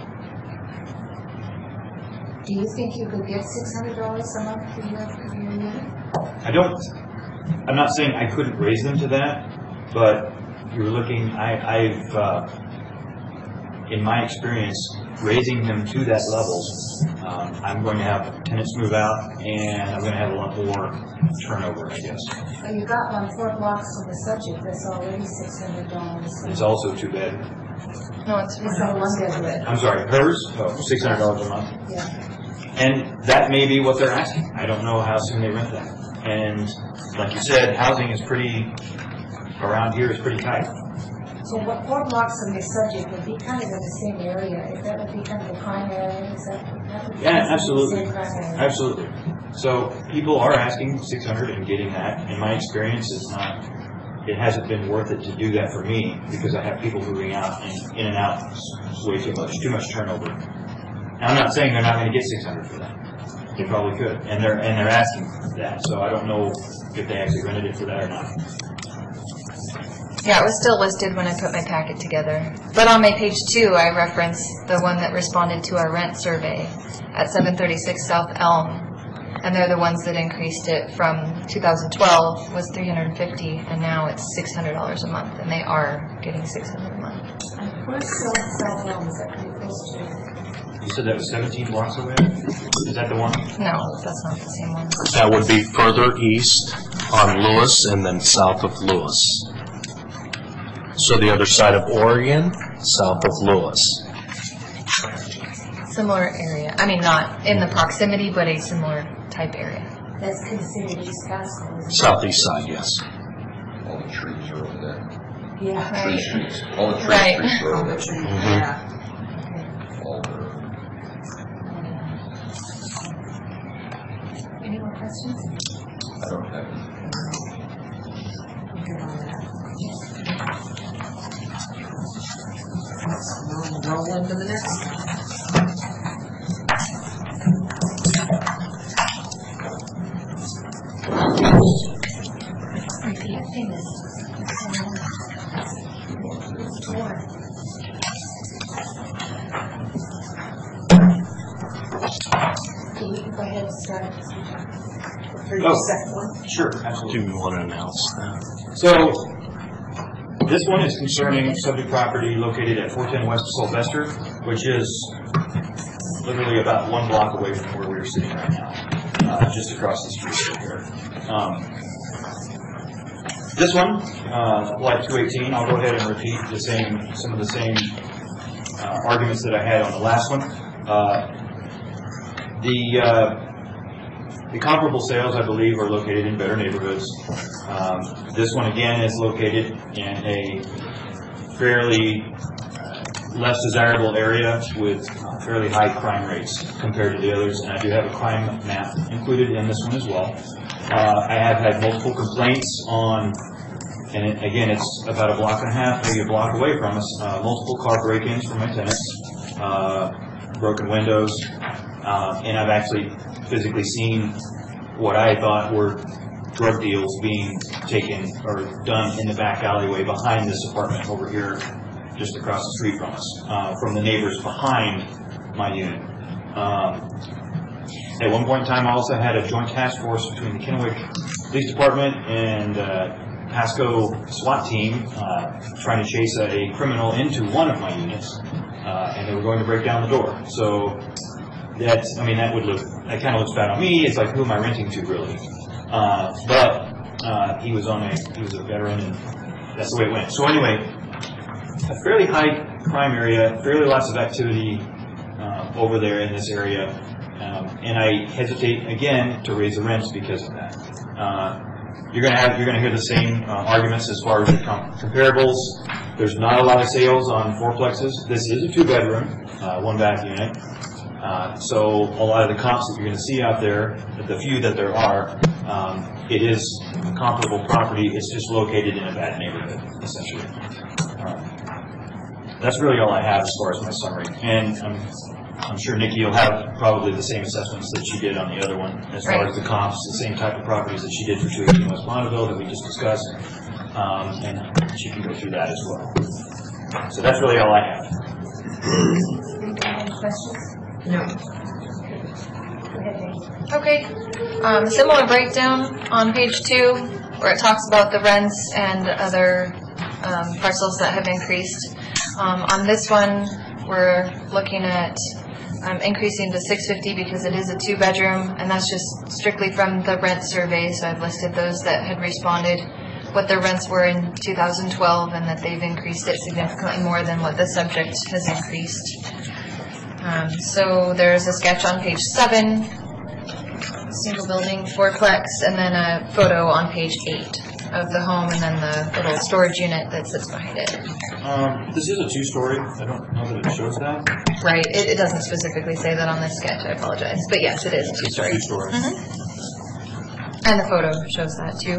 Speaker 2: Do you think you could get $600 a month for your unit?
Speaker 8: I'm not saying I couldn't raise them to that, but you're looking, I've in my experience, raising them to that level, I'm going to have tenants move out, and I'm going to have a lot more turnover, I guess.
Speaker 2: Well, you got one 4 blocks from the subject, that's already $600.
Speaker 8: It's also too bad.
Speaker 6: No, it's
Speaker 2: It's a 1-bedroom.
Speaker 8: I'm sorry, hers, $600 a month.
Speaker 2: Yeah.
Speaker 8: And that may be what they're asking. I don't know how soon they rent that. And like you said, housing is around here is pretty tight.
Speaker 2: So what 4 blocks from your subject would be kind of in the same area? If that would be kind of the crime area, is that would be
Speaker 8: Yeah,
Speaker 2: the
Speaker 8: absolutely.
Speaker 2: same crime area?
Speaker 8: Absolutely. So people are asking 600 and getting that. In my experience, it hasn't been worth it to do that for me because I have people moving out and in and out way too much turnover. And I'm not saying they're not going to get 600 for that. They probably could, and they're asking that. So I don't know if they actually rented it for that or not.
Speaker 6: Yeah, it was still listed when I put my packet together. But on my page 2, I referenced the one that responded to our rent survey at 736 South Elm. And they're the ones that increased it from 2012 was $350, and now it's $600 a month. And they are getting $600 a month.
Speaker 2: Where's South Elm? Is that pretty close to?
Speaker 8: You said that was 17 blocks away? Is that the one?
Speaker 6: No, that's not the same one.
Speaker 7: That would be further east on Lewis and then south of Lewis. So the other side of Oregon, south of Lewis.
Speaker 6: Similar area. I mean, not in the proximity, but a similar type area.
Speaker 2: That's considered East Pasco, isn't it?
Speaker 7: Southeast side, yes.
Speaker 4: All the trees are over there.
Speaker 2: Yeah.
Speaker 4: Tree streets. All the tree
Speaker 6: Right.
Speaker 4: streets are over there.
Speaker 2: Yeah.
Speaker 4: All the-
Speaker 2: Any more questions?
Speaker 4: I don't have any.
Speaker 2: Good on that.
Speaker 5: on to the next.
Speaker 2: Repeat famous. Can you go ahead and start?
Speaker 5: For your
Speaker 8: Oh.
Speaker 5: second one.
Speaker 8: Sure,
Speaker 7: Do
Speaker 8: absolutely.
Speaker 7: you want to announce that?
Speaker 8: So, this one is concerning subject property located at 410 West Sylvester, which is literally about 1 block away from where we're sitting right now, just across the street over here. This one, like 218, I'll go ahead and repeat some of the same arguments that I had on the last one. The comparable sales, I believe, are located in better neighborhoods. This one, again, is located in a fairly less desirable area with fairly high crime rates compared to the others, and I do have a crime map included in this one as well. I have had multiple complaints on, and again, it's about a block and a half, maybe a block away from us, multiple car break-ins from my tenants, broken windows, and I've actually physically seen what I thought were drug deals being taken or done in the back alleyway behind this apartment over here, just across the street from us, from the neighbors behind my unit. At one point in time, I also had a joint task force between the Kennewick Police Department and Pasco SWAT team trying to chase a criminal into one of my units, and they were going to break down the door. So that kind of looks bad on me. It's like, who am I renting to, really? But he was a veteran, and that's the way it went. So anyway, a fairly high crime area, fairly lots of activity over there in this area, and I hesitate again to raise the rents because of that. You're going to hear the same arguments as far as the comparables. There's not a lot of sales on fourplexes. This is a 2-bedroom, 1-bath unit. So a lot of the comps that you're going to see out there, the few that there are, it is a comparable property. It's just located in a bad neighborhood, essentially. That's really all I have as far as my summary. And I'm sure Nikki, you'll have probably the same assessments that she did on the other one, as far as the comps, the same type of properties that she did for 218 West Bonneville that we just discussed, and she can go through that as well. So that's really all I have.
Speaker 2: Any questions?
Speaker 5: No.
Speaker 2: Go ahead, Dave.
Speaker 6: Okay. Similar breakdown on page 2, where it talks about the rents and other parcels that have increased. On this one, we're looking at increasing to $650 because it is a 2-bedroom, and that's just strictly from the rent survey. So I've listed those that had responded, what their rents were in 2012, and that they've increased it significantly more than what the subject has increased. So there's a sketch on page 7, single building, 4-plex, and then a photo on page 8 of the home, and then the little storage unit that sits behind it.
Speaker 8: This is a 2-story. I don't know that it shows that.
Speaker 6: Right, it doesn't specifically say that on this sketch, I apologize. But yes, it is a 2-story.
Speaker 8: 2-story.
Speaker 6: And the photo shows that too.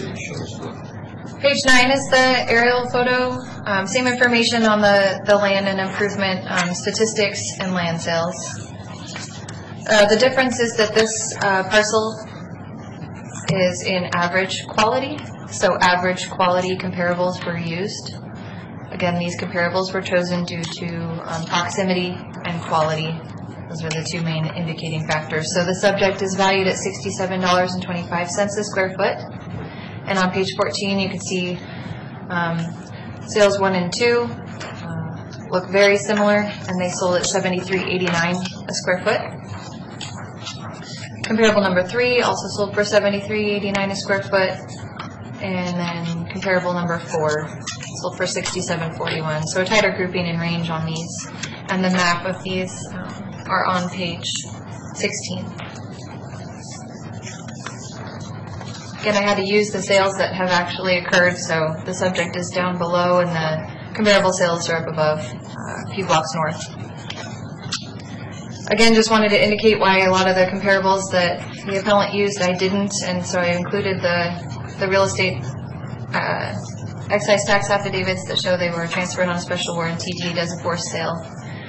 Speaker 6: Page 9 is the aerial photo. Same information on the land and improvement statistics and land sales. The difference is that this parcel is in average quality, so average quality comparables were used. Again, these comparables were chosen due to proximity and quality. Those are the 2 main indicating factors. So the subject is valued at $67.25 a square foot. And on page 14, you can see sales 1 and 2 look very similar, and they sold at $73.89 a square foot. Comparable number 3 also sold for $73.89 a square foot, and then comparable number 4 sold for $67.41. So a tighter grouping in range on these, and the map of these are on page 16. Again, I had to use the sales that have actually occurred, so the subject is down below and the comparable sales are up above, a few blocks north. Again, just wanted to indicate why a lot of the comparables that the appellant used I didn't, and so I included the real estate excise tax affidavits that show they were transferred on a special warranty deed as a forced sale.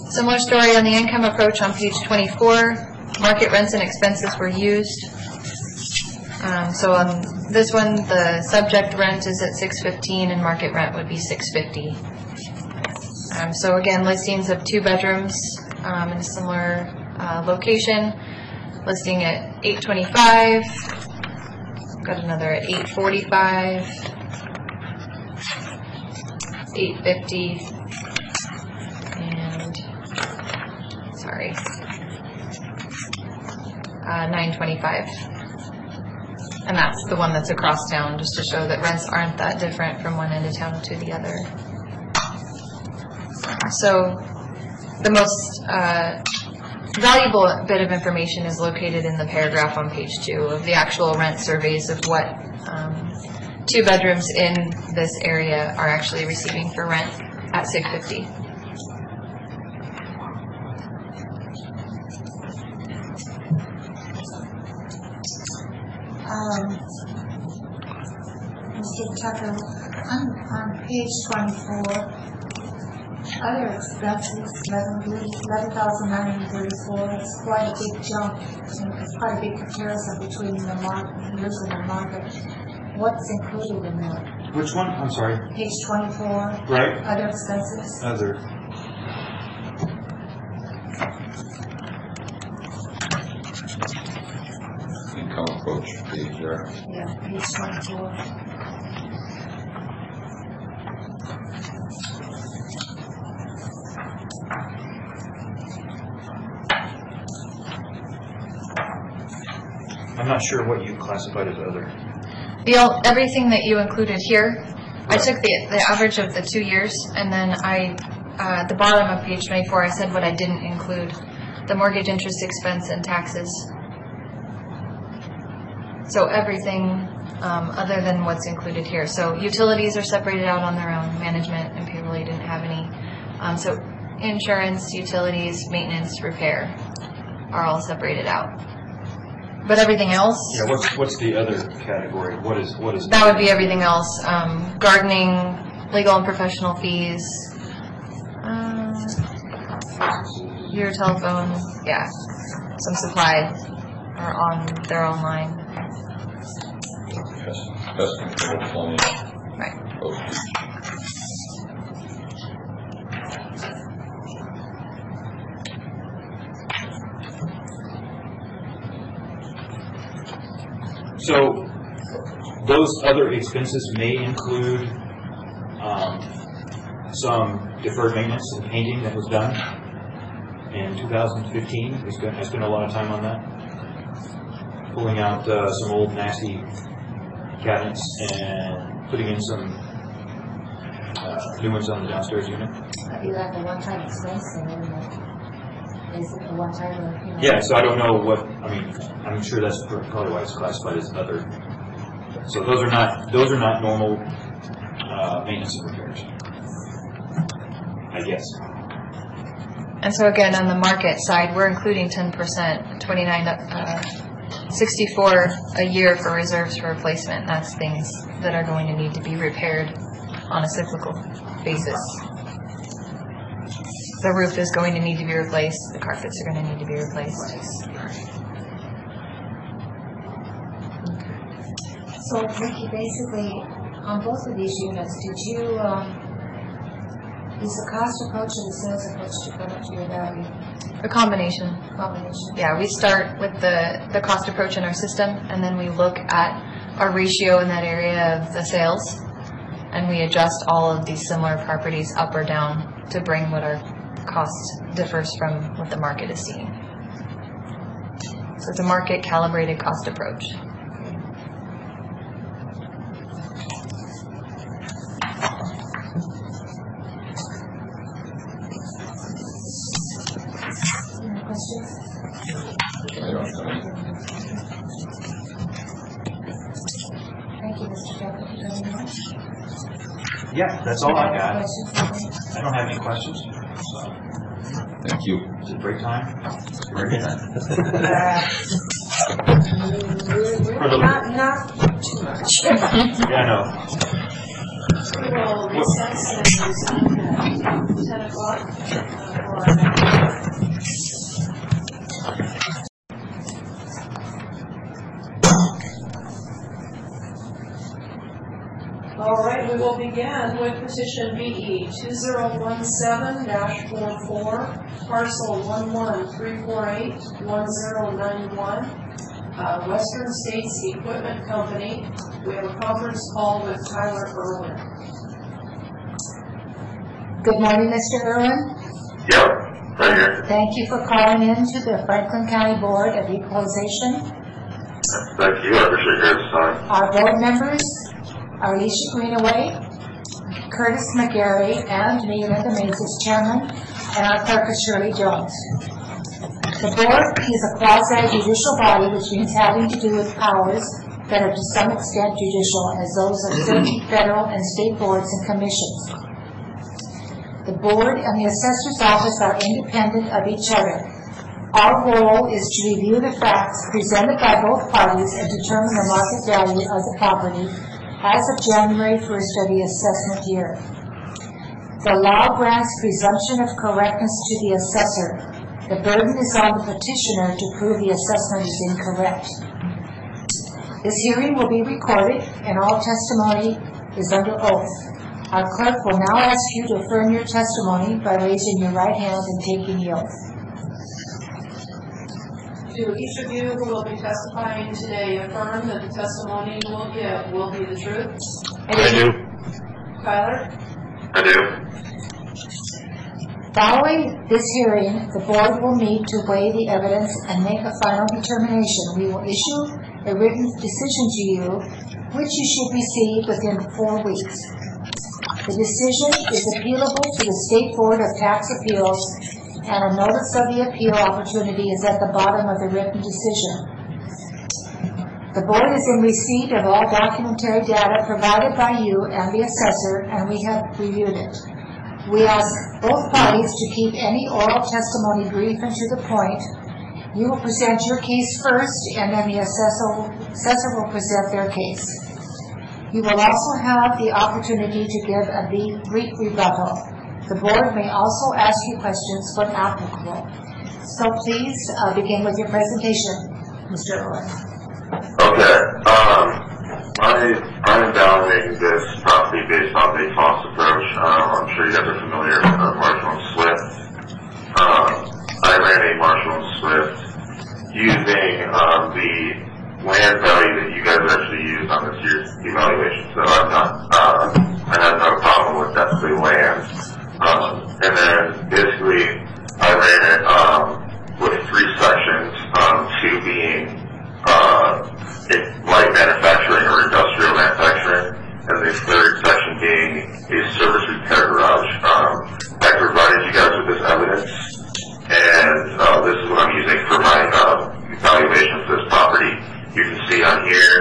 Speaker 6: Similar story on the income approach on page 24. Market rents and expenses were used. So on this one, the subject rent is at $615 and market rent would be $650. So again, listings of 2 bedrooms in a similar location. Listing at $825. Got another at $845. $850. And sorry. $925. And that's the one that's across town, just to show that rents aren't that different from one end of town to the other. So the most valuable bit of information is located in the paragraph on page 2 of the actual rent surveys of what 2 bedrooms in this area are actually receiving for rent at $650.
Speaker 2: Mr. Tucker, on page 24, other expenses, $11,934. It's quite a big jump. It's quite a big comparison between the years and the market. What's included in that?
Speaker 8: Which one? I'm sorry.
Speaker 2: Page 24.
Speaker 8: Right.
Speaker 2: Other expenses.
Speaker 8: Other.
Speaker 4: Income approach page there.
Speaker 2: Yeah, page 24.
Speaker 8: I'm not sure what you classified as other.
Speaker 6: Everything that you included here, I took the average of the 2 years, and then at the bottom of page 24, I said what I didn't include: the mortgage interest expense and taxes. So everything other than what's included here. So utilities are separated out on their own. Management and payroll didn't have any. So insurance, utilities, maintenance, repair are all separated out. But everything else,
Speaker 8: Yeah. What's the other category? What is?
Speaker 6: that would be everything else. Gardening, legal and professional fees, your telephone, yeah. Some supplies are on their own line.
Speaker 4: Pest control, plumbing,
Speaker 6: Right.
Speaker 4: postage.
Speaker 8: So those other expenses may include some deferred maintenance and painting that was done in 2015. I spent a lot of time on that, pulling out some old nasty cabinets and putting in some new ones on the downstairs unit.
Speaker 2: That'd be like a one-time expense, and then is it a one-time or, you know?
Speaker 8: Yeah, so I don't know what, I'm sure that's probably why it's classified as other. So those are not normal maintenance and repairs, I guess.
Speaker 6: And so again, on the market side, we're including 10%, 64 a year for reserves for replacement. That's things that are going to need to be repaired on a cyclical basis. The roof is going to need to be replaced. The carpets are going to need to be replaced.
Speaker 2: So, Ricky, basically, on both of these units, did you, is the cost approach or the sales approach to come up to your value
Speaker 6: A combination.
Speaker 2: combination?
Speaker 6: Yeah, we start with the cost approach in our system, and then we look at our ratio in that area of the sales, and we adjust all of these similar properties up or down to bring what our cost differs from what the market is seeing. So it's a market calibrated cost approach.
Speaker 2: Any questions?
Speaker 4: I don't know.
Speaker 2: Thank you, Mr. Shepherd. Any more?
Speaker 8: Yeah, that's all I got.
Speaker 2: Questions?
Speaker 8: I don't have any questions. So,
Speaker 4: Thank you.
Speaker 8: is it break time?
Speaker 4: Very good.
Speaker 2: Not too much.
Speaker 8: Yeah, I know.
Speaker 1: We will recess and resume at 10 o'clock for our next All right, we will begin with petition BE 2017-44, parcel 113481091, Western States Equipment Company. We have a conference call with Tyler Irwin.
Speaker 2: Good morning, Mr. Irwin.
Speaker 3: Yep, right here.
Speaker 2: Thank you for calling in to the Franklin County Board of Equalization.
Speaker 3: Thank you, I appreciate your time.
Speaker 2: Our board members are Alicia Greenaway, Curtis McGarry, and me, Linda Mays, as chairman, and our clerk is Shirley Jones. The board is a quasi-judicial body, which means having to do with powers that are to some extent judicial, as those of certain federal and state boards and commissions. The board and the assessor's office are independent of each other. Our role is to review the facts presented by both parties and determine the market value of the property as of January 1st of the assessment year. The law grants presumption of correctness to the assessor. The burden is on the petitioner to prove the assessment is incorrect. This hearing will be recorded and all testimony is under oath. Our clerk will now ask you to affirm your testimony by raising your right hand and taking the oath.
Speaker 1: To each of you who will be testifying today, affirm that the testimony you will give will be the truth.
Speaker 7: I do.
Speaker 1: Tyler?
Speaker 3: I do.
Speaker 2: Following this hearing, the board will meet to weigh the evidence and make a final determination. We will issue a written decision to you, which you should receive within 4 weeks. The decision is appealable to the State Board of Tax Appeals, and a notice of the appeal opportunity is at the bottom of the written decision. The board is in receipt of all documentary data provided by you and the assessor, and we have reviewed it. We ask both parties to keep any oral testimony brief and to the point. You will present your case first, and then the assessor will present their case. You will also have the opportunity to give a brief rebuttal. The board may also ask you questions when applicable. So please begin with your presentation, Mr. Irwin.
Speaker 9: Okay. I'm evaluating this property based on the cost approach. I'm sure you guys are familiar with Marshall and Swift. I ran a Marshall and Swift using the land value that you guys actually used on this year's evaluation. So I had no problem with that the land. And then basically I ran it with 3 sections, 2 being light manufacturing or industrial manufacturing, and the 3rd section being a service repair garage. I provided you guys with this evidence, and this is what I'm using for my evaluation for this property. You can see on here,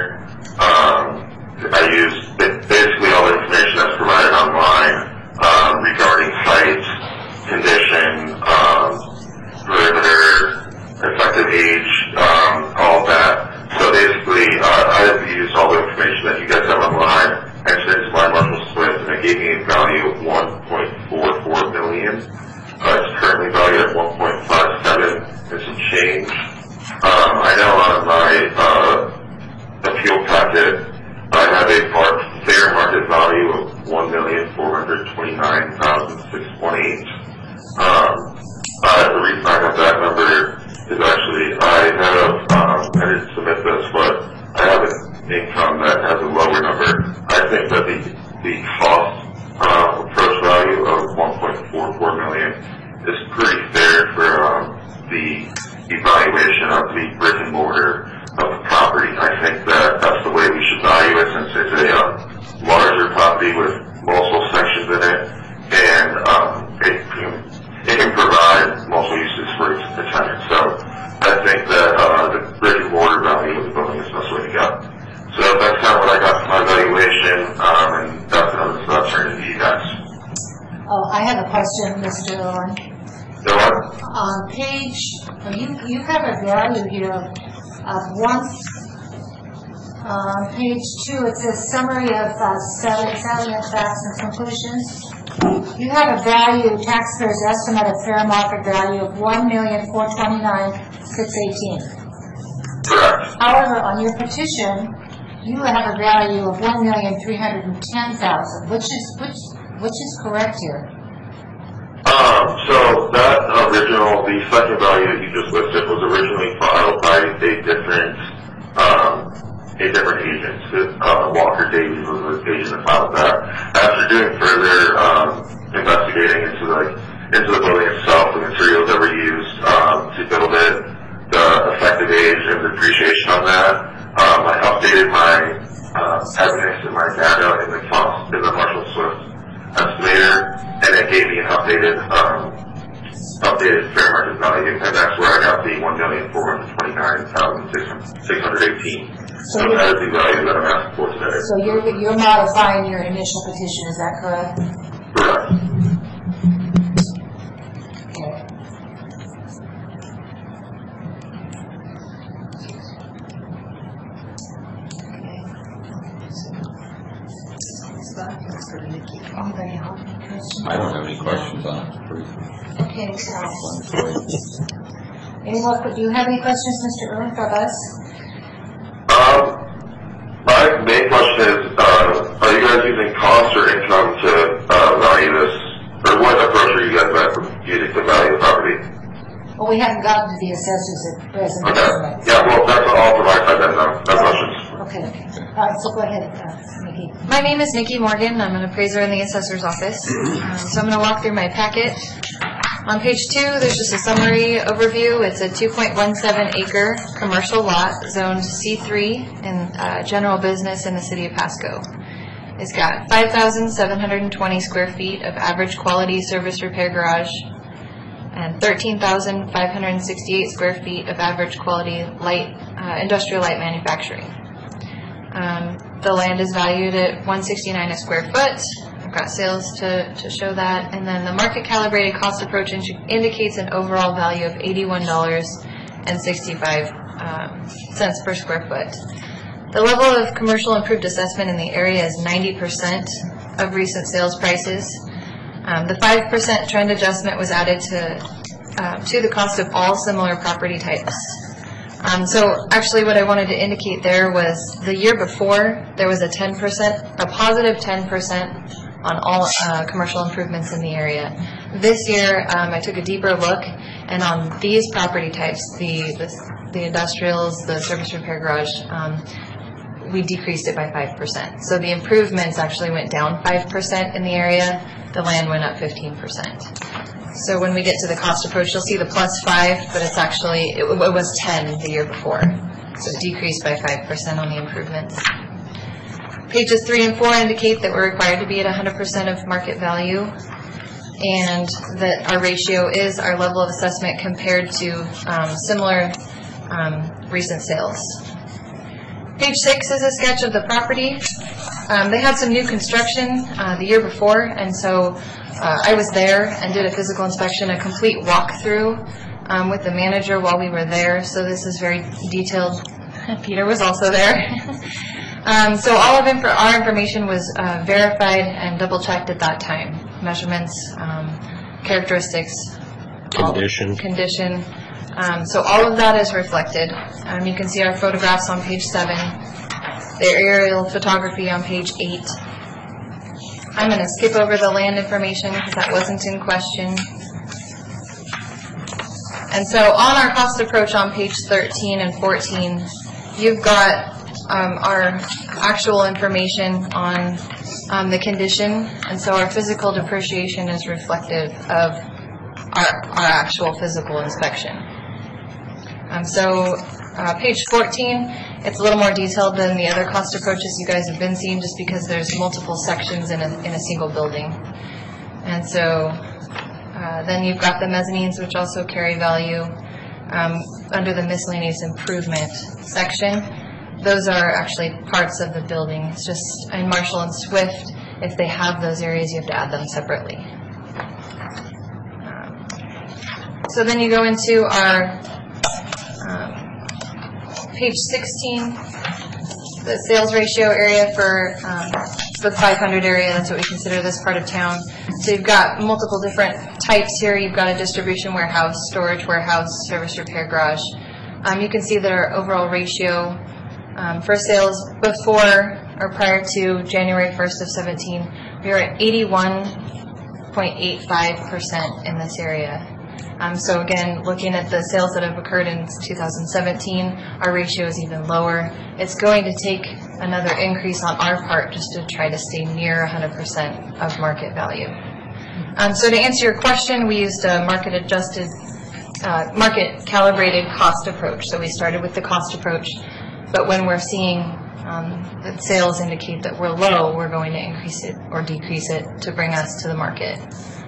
Speaker 9: I used basically all the information that's provided online regarding height, condition, perimeter, effective age, all that. So basically, I have used all the information that you guys have online and sent it to my Marshall Swift, and it gave me a value of $1.44 million. It's currently valued at $1.57 and some change. I know on my appeal packet, I have a fair market value of $1,429,628. The reason I have that number is actually I didn't submit this, but I have an income that has a lower number. I think that the cost approach value of $1.44 million is pretty fair for the evaluation of the brick and mortar of the property. I think that that's the way we should value it, since it's a larger property with multiple sections in it, and it can provide multiple uses for its tenant. So I think that the brick and mortar value of the building is the best way to go. So that's kind of what I got from my valuation, and that's another stuff turning to you guys.
Speaker 2: Oh, I have a question, Mr. Irwin.
Speaker 9: So what?
Speaker 2: On page, you have a value here of Page 2, it says summary of salient facts and conclusions. You have a value, taxpayers' estimate of fair market value of $1,429,618.
Speaker 9: Correct.
Speaker 2: However, on your petition, you have a value of $1,310,000. Which is correct here?
Speaker 9: So that the second value that you just listed was originally filed by a different agent. Walker Davies was the agent that filed that. After doing further investigating into the building itself, the materials that were used to build it, the effective age and depreciation on that, I updated my evidence and my data in the Marshall Swift estimator, and it gave me an updated fair market value, and that's where I got the $1,429,618. So that is the value that I'm asking for today.
Speaker 2: So you're modifying your initial petition, is that correct?
Speaker 9: Correct.
Speaker 2: Okay. Anybody have any questions?
Speaker 4: I don't have any questions on it.
Speaker 2: Okay, so. Do you have any questions, Mr. Earl, for us?
Speaker 9: My main question is, are you guys using cost or income to value this? Or what approach are you guys using to value the property?
Speaker 2: Well, we haven't gotten to the assessors at present.
Speaker 9: Okay. Yeah, well, that's all from my side then, no questions.
Speaker 2: Okay. All right, so go ahead, Nikki.
Speaker 6: My name is Nikki Morgan. I'm an appraiser in the assessor's office. So I'm going to walk through my packet. On page 2, there's just a summary overview. It's a 2.17 acre commercial lot zoned C3 in general business in the city of Pasco. It's got 5,720 square feet of average quality service repair garage and 13,568 square feet of average quality industrial light manufacturing. The land is valued at $169 a square foot. I've got sales to show that. And then the market calibrated cost approach indicates an overall value of $81.65 per square foot. The level of commercial improved assessment in the area is 90% of recent sales prices. The 5% trend adjustment was added to the cost of all similar property types. So actually what I wanted to indicate there was the year before there was a positive 10% on all commercial improvements in the area. This year I took a deeper look, and on these property types, the industrials, the service repair garage, we decreased it by 5%. So the improvements actually went down 5% in the area, the land went up 15%. So when we get to the cost approach, you'll see the +5, but it's actually, it was 10 the year before. So it decreased by 5% on the improvements. Pages 3 and 4 indicate that we're required to be at 100% of market value, and that our ratio is our level of assessment compared to similar recent sales. Page 6 is a sketch of the property. They had some new construction the year before, and so I was there and did a physical inspection, a complete walkthrough with the manager while we were there, so this is very detailed. Peter was also there. So all of our information was verified and double-checked at that time. Measurements, characteristics,
Speaker 7: Condition.
Speaker 6: So all of that is reflected. You can see our photographs on page 7, the aerial photography on page 8. I'm going to skip over the land information because that wasn't in question. And so on our cost approach on page 13 and 14, you've got our actual information on the condition, and so our physical depreciation is reflective of our actual physical inspection. So page 14, it's a little more detailed than the other cost approaches you guys have been seeing, just because there's multiple sections in a single building. And so then you've got the mezzanines, which also carry value under the miscellaneous improvement section. Those are actually parts of the building. It's just in Marshall and Swift, if they have those areas, you have to add them separately. So then you go into our page 16, the sales ratio area for the 500 area. That's what we consider this part of town. So you've got multiple different types here. You've got a distribution warehouse, storage warehouse, service repair garage. You can see that our overall ratio for sales before or prior to January 1st of 17, we were at 81.85% in this area. So again, looking at the sales that have occurred in 2017, our ratio is even lower. It's going to take another increase on our part just to try to stay near 100% of market value. So to answer your question, we used a market-adjusted, market-calibrated cost approach. So we started with the cost approach, but when we're seeing that sales indicate that we're low, we're going to increase it or decrease it to bring us to the market.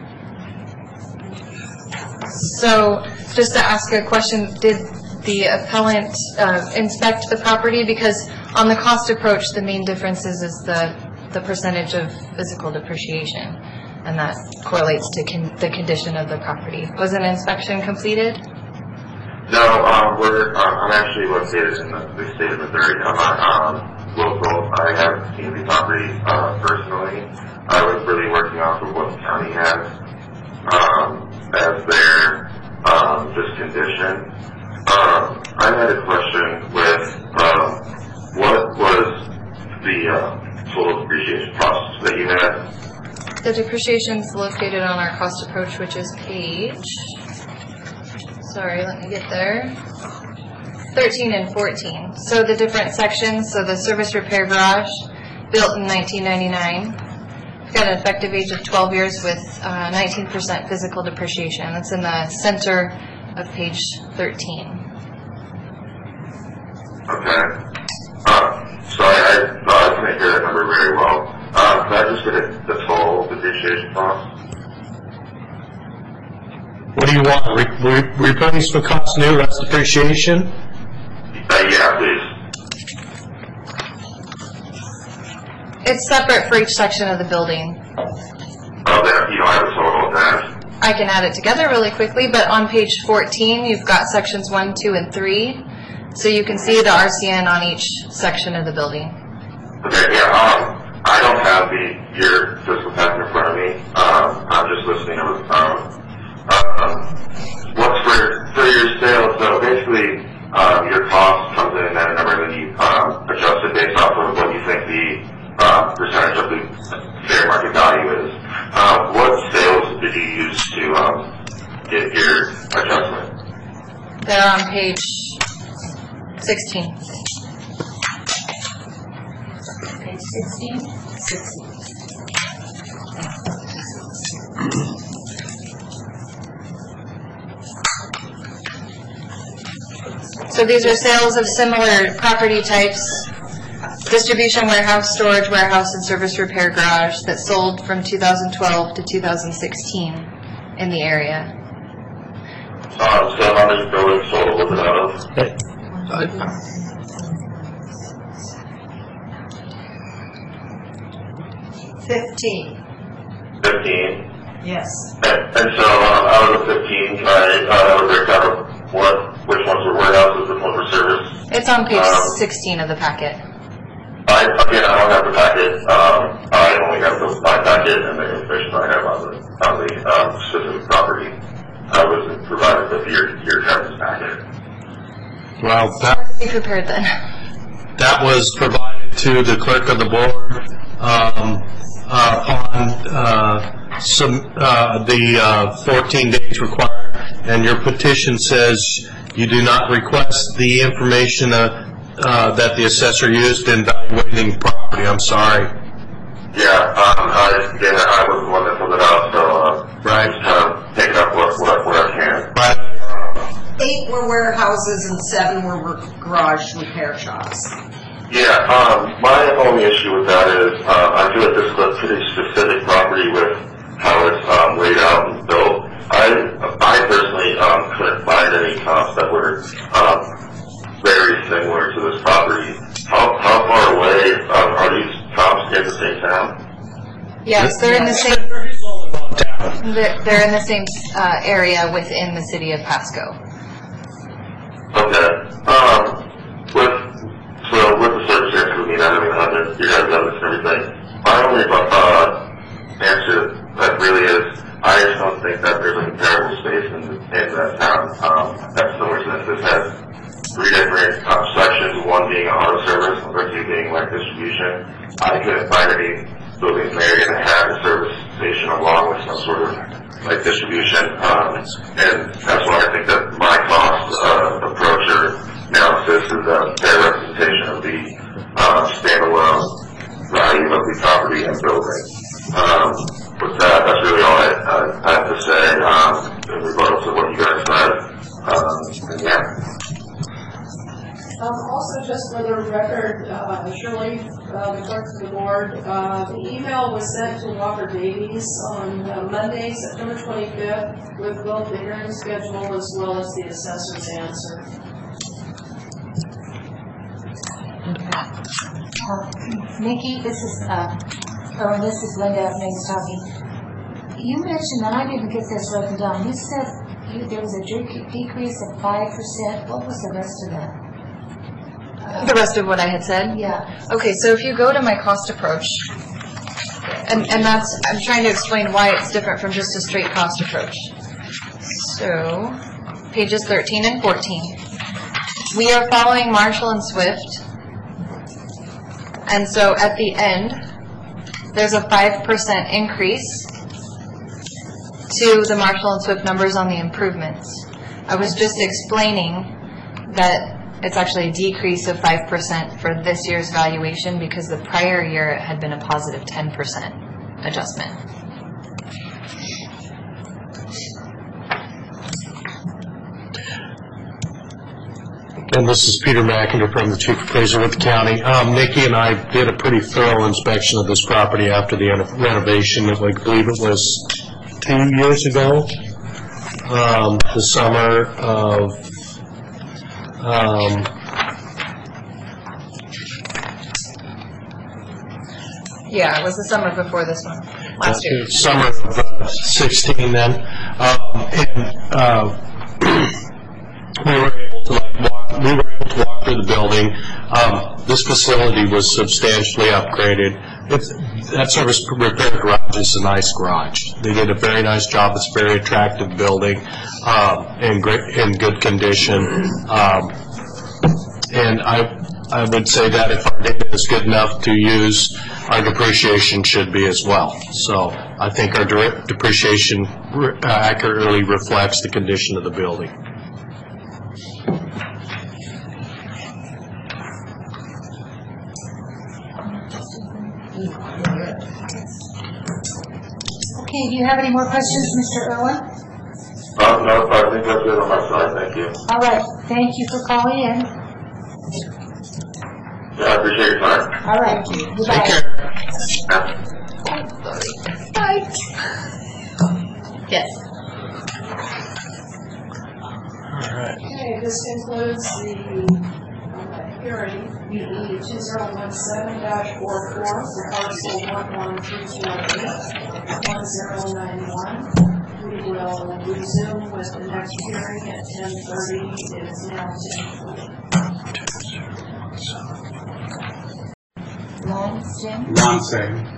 Speaker 6: So just to ask a question, did the appellant inspect the property? Because on the cost approach, the main difference is the percentage of physical depreciation, and that correlates to the condition of the property. Was an inspection completed?
Speaker 9: No, I'm actually located in the state of Missouri. I'm not local. I haven't seen the property personally. I was really working off of what the county has as their just condition. I had a question with what was the total depreciation cost that you had?
Speaker 6: The depreciation is located on our cost approach, which is page, sorry, let me get there, 13 and 14. So the different sections, so the service repair garage, built in 1999. We've got an effective age of 12 years with 19% physical depreciation. That's in the center of page 13.
Speaker 9: Okay. Sorry, I couldn't hear that number very well. Can I just get the total depreciation cost?
Speaker 7: What do you want? Replacement cost new, that's depreciation?
Speaker 9: Yeah, please.
Speaker 6: It's separate for each section of the building.
Speaker 9: Oh, there, you don't have a total of that.
Speaker 6: I can add it together really quickly, but on page 14, you've got sections 1, 2, and 3. So you can see the RCN on each section of the building.
Speaker 9: Okay, yeah, I don't have your fiscal tax in front of me. I'm just listening over the phone. What's for your sales? So basically, your cost comes in at a number that you adjust it based off of what you think the percentage of the fair market value is. What sales did you use to get your adjustment?
Speaker 6: They're on page 16.
Speaker 2: Page 16? 16.
Speaker 6: So these are sales of similar property types, distribution warehouse, storage warehouse, and service repair garage that sold from 2012 to 2016 in the area.
Speaker 9: So how many buildings sold was it out of?
Speaker 5: 15.
Speaker 9: 15?
Speaker 5: Yes.
Speaker 9: And so out of the 15, can I have a breakdown of which ones were warehouses, which ones were service?
Speaker 6: It's on page 16 of the packet.
Speaker 9: I don't have the packet. I only have my packet and the information I have on the specific property. I wasn't provided with your guys' packet.
Speaker 7: Well,
Speaker 6: Be prepared then.
Speaker 7: that was provided to the clerk of the board on the 14 days required, and your petition says you do not request the information that the assessor used in evaluating property. I'm sorry.
Speaker 9: Yeah, I was the one that filled it out, so
Speaker 7: Right.
Speaker 9: just kind of taking up what I can.
Speaker 7: Right.
Speaker 5: 8 were warehouses and 7 were garage repair shops.
Speaker 9: Yeah, my only issue with that is I feel like this is a pretty specific property with how it's laid out and built. I personally couldn't find any comps that were very similar to this property. How far away are these comps in the same town?
Speaker 6: Yes, they're in the same.
Speaker 7: There is only one town.
Speaker 6: They're in the same area within the city of Pasco.
Speaker 9: Okay. With the service area, I mean, your guys' evidence and everything. My only answer that really is, I just don't think that there's a comparable space in that town. That's similar to this. This has 3 different sections, one being auto service, number 2 being light distribution. I couldn't find any buildings in the area that had a service station along with some sort of light distribution. And that's why I think that my cost approach or analysis is a fair representation of the standalone value of the property and building. With that, that's really all I have to say in regards to what you guys said. And yeah.
Speaker 1: Also, just for the record, Shirley, the clerk of the board, the email was sent to Walker Davies on Monday, September 25th, with both the hearing schedule as well as the assessor's answer.
Speaker 2: Nikki, this is Linda Mings talking. You mentioned, and I didn't get this written down, you said there was a decrease of 5%. What was the rest of that?
Speaker 6: The rest of what I had said?
Speaker 2: Yeah.
Speaker 6: Okay, so if you go to my cost approach, and that's, I'm trying to explain why it's different from just a straight cost approach. So, pages 13 and 14. We are following Marshall and Swift, and so at the end, there's a 5% increase to the Marshall and Swift numbers on the improvements. I was just explaining that it's actually a decrease of 5% for this year's valuation because the prior year it had been a positive 10% adjustment.
Speaker 7: And this is Peter McIntyre from the Chief Appraiser with the county. Nikki and I did a pretty thorough inspection of this property after the renovation. I believe it was 2 years ago, the summer of
Speaker 6: yeah, it was the summer before this one, last year.
Speaker 7: Summer of 16 then. We were able to walk through the building. This facility was substantially upgraded. That service repair garage is a nice garage. They did a very nice job. It's a very attractive building, in good condition. And I would say that if our data is good enough to use, our depreciation should be as well. So I think our direct depreciation accurately reflects the condition of the building.
Speaker 2: Okay, do you have any more questions, Mr. Irwin?
Speaker 9: No, I think that's it on my side. Thank you.
Speaker 2: All right, thank you for calling in.
Speaker 9: Yeah, I appreciate your time.
Speaker 2: All right, goodbye.
Speaker 7: Take care.
Speaker 6: Bye. Yes.
Speaker 7: All right.
Speaker 1: Okay, this concludes the hearing, BE 2017-44 for parcel 11308-1091. We will resume with the next hearing at 10:30. It is now 10:40.
Speaker 2: Lansing.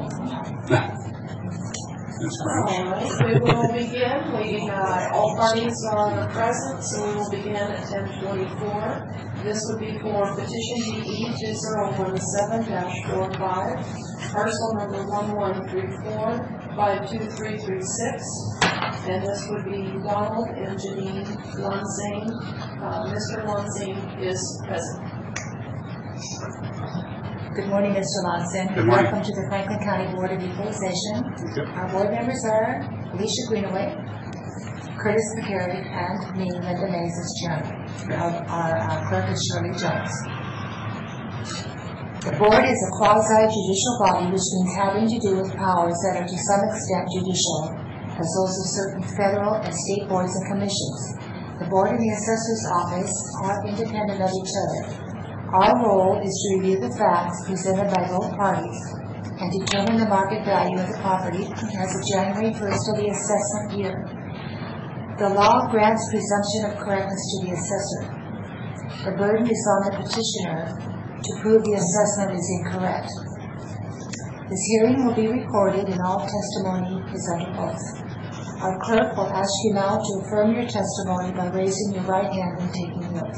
Speaker 1: All right, we will begin. All parties are present, so we will begin at 10:24. This would be for petition BE 2017-45, parcel number 1134-52336, and this would be Donald and Janine Lansing. Mr. Lansing is present.
Speaker 2: Good morning, Mr. Lansing.
Speaker 7: Good morning.
Speaker 2: Welcome to the Franklin County Board of Equalization. Our board members are Alicia Greenaway, Curtis McCary, and me, Linda Mays, as chairman. Our clerk is Shirley Jones. The board is a quasi-judicial body, which means having to do with powers that are to some extent judicial, as those of certain federal and state boards and commissions. The board and the assessor's office are independent of each other. Our role is to review the facts presented by both parties and determine the market value of the property as of January 1st of the assessment year. The law grants presumption of correctness to the assessor. The burden is on the petitioner to prove the assessment is incorrect. This hearing will be recorded and all testimony is under oath. Our clerk will ask you now to affirm your testimony by raising your right hand and taking notes.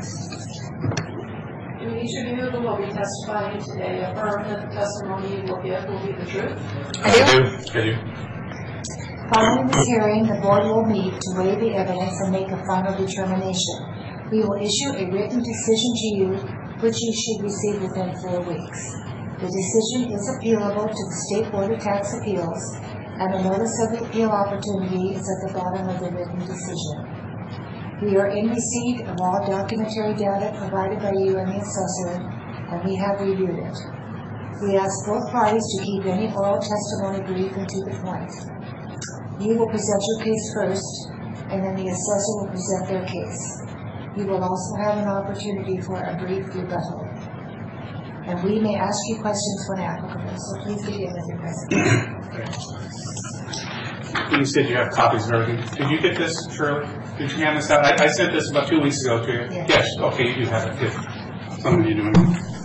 Speaker 1: Do each of you who will be testifying today affirm that the testimony you will give will be the truth?
Speaker 7: I do.
Speaker 2: Following this hearing, the board will meet to weigh the evidence and make a final determination. We will issue a written decision to you, which you should receive within 4 weeks. The decision is appealable to the State Board of Tax Appeals, and a notice of the appeal opportunity is at the bottom of the written decision. We are in receipt of all documentary data provided by you and the assessor, and we have reviewed it. We ask both parties to keep any oral testimony brief and to the point. You will present your case first, and then the assessor will present their case. You will also have an opportunity for a brief rebuttal. And we may ask you questions when applicable, so please begin with your presentation.
Speaker 10: You said you have copies of everything. Did you get this, Shirley? Did you hand this out? I sent this about 2 weeks ago to you.
Speaker 2: Yes.
Speaker 10: Yes. Okay, you do have it. Good. Some of you doing it.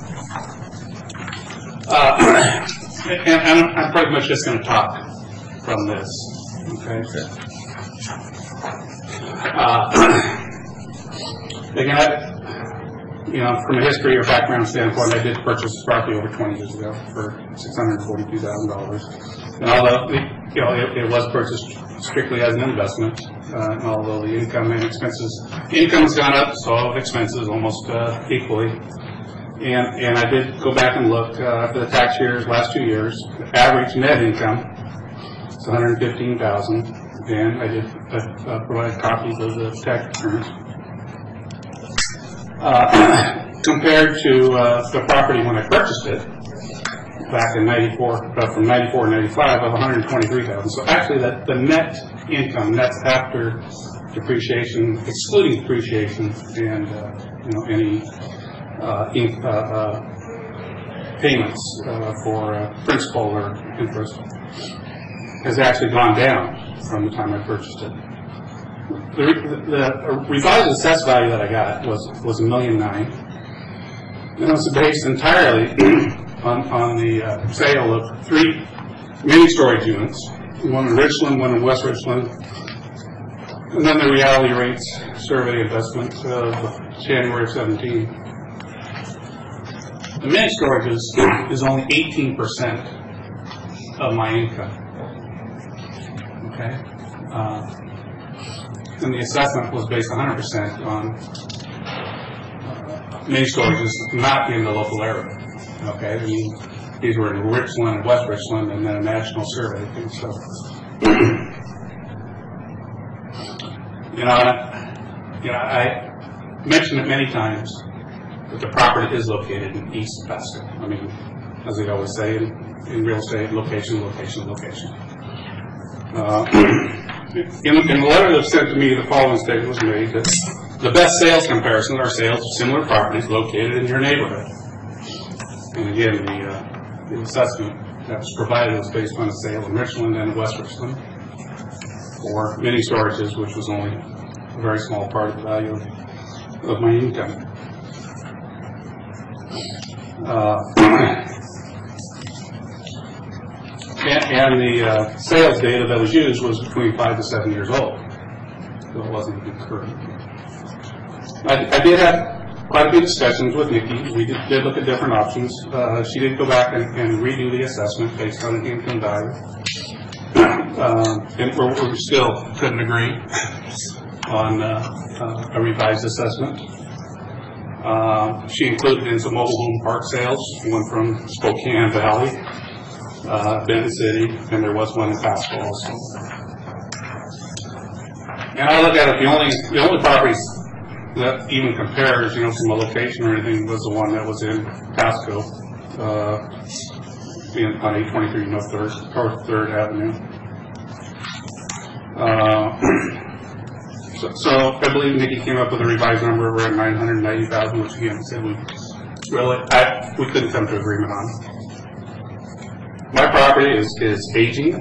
Speaker 10: And I'm pretty much just going to talk from this. Okay. Again, from a history or background standpoint, I did purchase this property over 20 years ago for $642,000. And although it was purchased strictly as an investment, and although the income and expenses, income has gone up, so have expenses almost equally. And I did go back and look for the tax years, last 2 years. The average net income is $115,000, and I did provide copies of the tax returns. Compared to the property when I purchased it back in '94, from '94 to '95, of $123,000. So actually, the net income, that's after depreciation, excluding depreciation, and any payments for principal or interest, has actually gone down from the time I purchased it. The revised assessed value that I got was $1.9 million, and it was based entirely on the sale of 3 mini storage units, one in Richland, one in West Richland, and then the reality rates survey investment of January of 17. The mini storage is only 18% of my income. Okay. And the assessment was based 100% on mini storages not in the local area. Okay, I mean, these were in Richland and West Richland, and then a national survey. And so, I mentioned it many times that the property is located in East Pasco. I mean, as we always say in real estate, location, location, location. In the letter that was sent to me, the following statement was made that the best sales comparisons are sales of similar properties located in your neighborhood. And again, the assessment that was provided was based on a sale in Richland and West Richland for mini storages, which was only a very small part of the value of my income. And the sales data that was used was between 5 to 7 years old, so it wasn't even current. I did have quite a few discussions with Nikki. We did look at different options. She did go back and redo the assessment based on the income value, and we still couldn't agree on a revised assessment. She included in some mobile home park sales, one from Spokane Valley, Benton City, and there was one in Pasco also. And I look at it, the only properties that even compares, from a location or anything, was the one that was in Pasco, on 823 North 3rd Avenue. So I believe Nikki came up with a revised number of around $990,000, which again said we couldn't come to agreement on. My property is aging.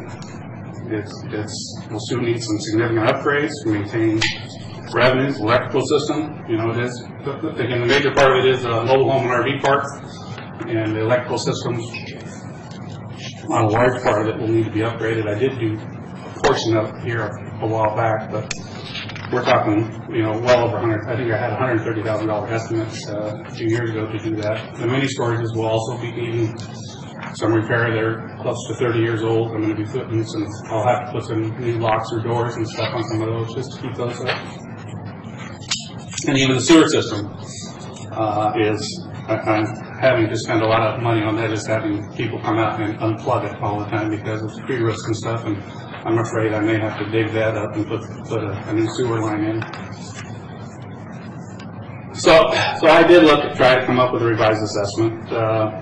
Speaker 10: Will soon need some significant upgrades to maintain revenues, electrical system. It is again, the major part of it is a mobile home and RV park, and the electrical systems on a large part of it will need to be upgraded. I did do a portion of it here a while back, but we're talking, well over 100. I think I had $130,000 estimate a few years ago to do that. The mini storages will also be needing some repair. They're close to 30 years old. I'm going to be putting some. I'll have to put some new locks or doors and stuff on some of those just to keep those up. And even the sewer system I'm having to spend a lot of money on that, just having people come out and unplug it all the time because it's pre-risk and stuff, and I'm afraid I may have to dig that up and put a new sewer line in. So I did look to try to come up with a revised assessment,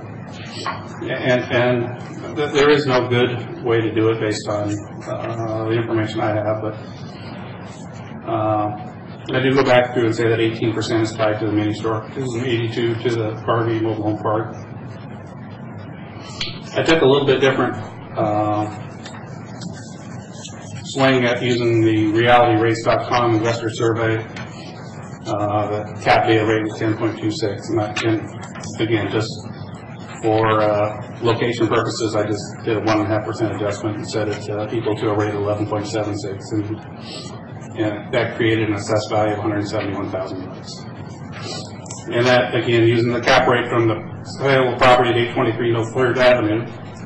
Speaker 10: and there is no good way to do it based on the information I have, but I do go back through and say that 18% is tied to the mini store, 82 to the RV mobile home park. I took a little bit different swing at using the realityrates.com investor survey. The cap data rate was 10.26, and again, just for location purposes, I just did a 1.5% adjustment and set it equal to a rate of 11.76. And that created an assessed value of $171,000. And that, again, using the cap rate from the saleable property at 823 North 3rd Avenue,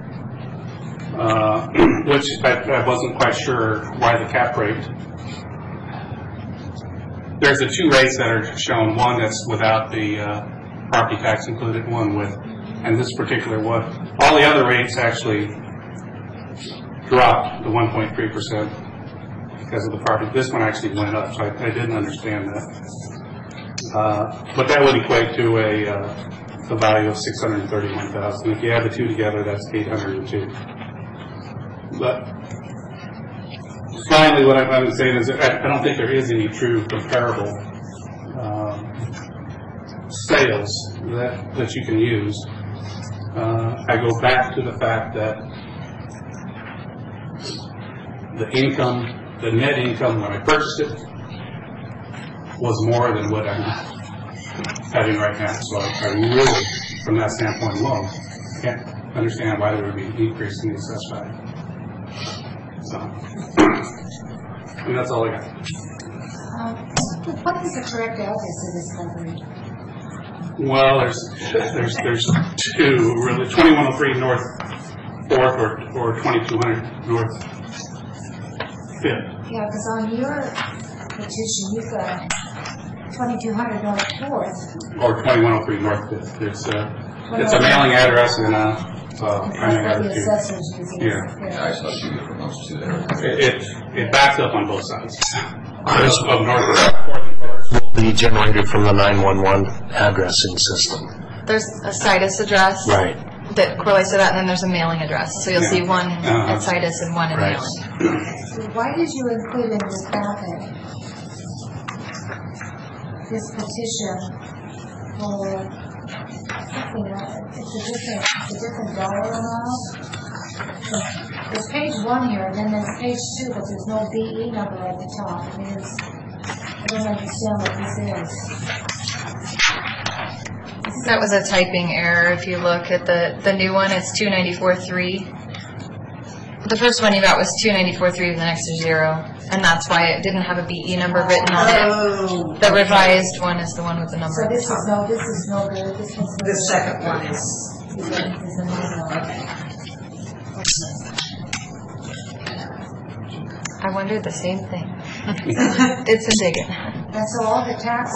Speaker 10: which I wasn't quite sure why the cap rate. There's the two rates that are shown, one that's without the property tax included, one with, and this particular one. All the other rates actually dropped to 1.3%. Because of the property. This one actually went up, so I didn't understand that. But that would equate to a value of $631,000. If you add the two together, that's $802. But finally, what I'm saying is that I don't think there is any true comparable sales that you can use. I go back to the fact that the net income when I purchased it was more than what I'm having right now. So I really, from that standpoint alone, can't understand why there would be a decrease in the assessed value. So, and that's all I got.
Speaker 2: What is the correct address of this property?
Speaker 10: Well, there's two really: 2103 North 4th or 2200 North 5th.
Speaker 2: Yeah, because on your petition, you've got 2200 North 4th.
Speaker 10: Or 2103 North 5th. It's a mailing address and a primary address. Yeah.
Speaker 4: I saw you from those two there.
Speaker 10: It backs up on both sides.
Speaker 7: Ours
Speaker 10: of North
Speaker 7: will be generated from the 911 addressing system.
Speaker 6: There's a Citus address.
Speaker 7: Right.
Speaker 6: That correlates to that, and then there's a mailing address. So you'll see one at Citus and one in
Speaker 7: Right.
Speaker 6: mailing.
Speaker 2: So why did you include in this packet this petition for, it's a different dollar amount? There's page 1 here, and then there's page 2, but there's no BE number at the top. I mean, I don't understand what this is.
Speaker 6: That was a typing error. If you look at the new one, it's 294.3. The first one you got was 294.3, and the next is 0, and that's why it didn't have a BE number written on it. The revised one is the one with the number
Speaker 2: So
Speaker 6: at the
Speaker 2: this
Speaker 6: top.
Speaker 2: is no good. This one's no
Speaker 5: The
Speaker 2: good.
Speaker 5: second one is,
Speaker 2: Is a no no. Okay.
Speaker 6: I wondered the same thing. Did some digging.
Speaker 2: And so all the tax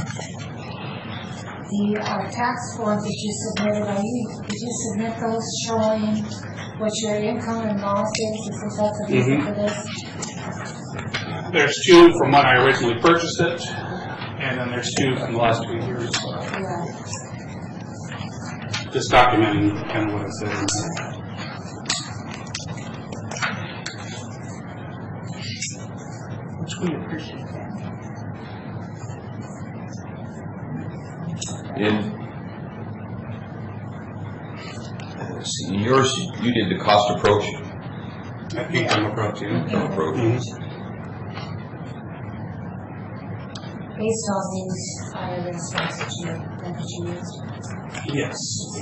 Speaker 2: forms that you submitted, did you submit those showing what your income and loss is? Is that the reason for this?
Speaker 10: There's two from when I originally purchased it, and then there's two from the last 2 years.
Speaker 2: Yeah.
Speaker 10: Just documenting kind of what I said in there.
Speaker 5: which we appreciate that.
Speaker 4: In yours, you did the cost approach.
Speaker 10: Income approach, yeah.
Speaker 4: Income approach.
Speaker 2: based on these other specs that you used?
Speaker 10: Yes.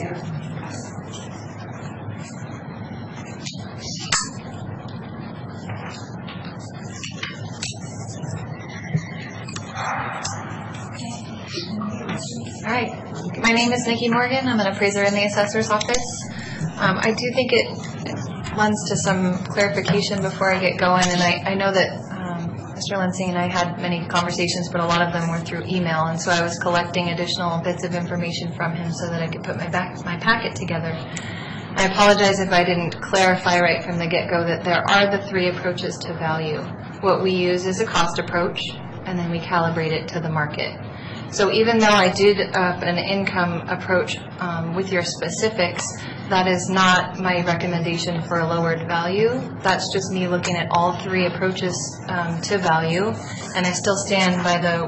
Speaker 6: All right. My name is Nikki Morgan. I'm an appraiser in the assessor's office. I do think it lends to some clarification before I get going, and I know that Mr. Lansing and I had many conversations, but a lot of them were through email, and so I was collecting additional bits of information from him so that I could put my packet together. I apologize if I didn't clarify right from the get-go that there are the three approaches to value. What we use is a cost approach, and then we calibrate it to the market. So even though I did an income approach with your specifics, that is not my recommendation for a lowered value. That's just me looking at all three approaches to value, and I still stand by the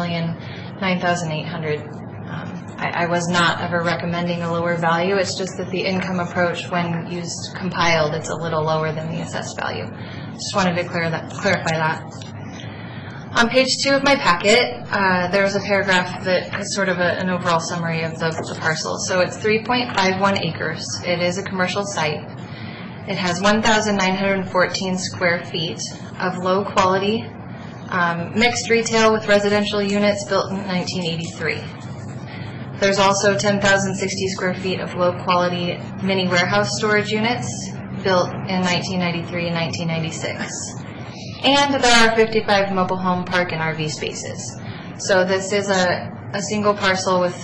Speaker 6: $1,009,800. I was not ever recommending a lower value. It's just that the income approach, when used compiled, it's a little lower than the assessed value. Just wanted to clarify that. On page 2 of my packet, there is a paragraph that is sort of an overall summary of the parcel. So it's 3.51 acres. It is a commercial site. It has 1,914 square feet of low quality mixed retail with residential units built in 1983. There's also 10,060 square feet of low quality mini warehouse storage units built in 1993 and 1996. And there are 55 mobile home park and RV spaces. So this is a single parcel with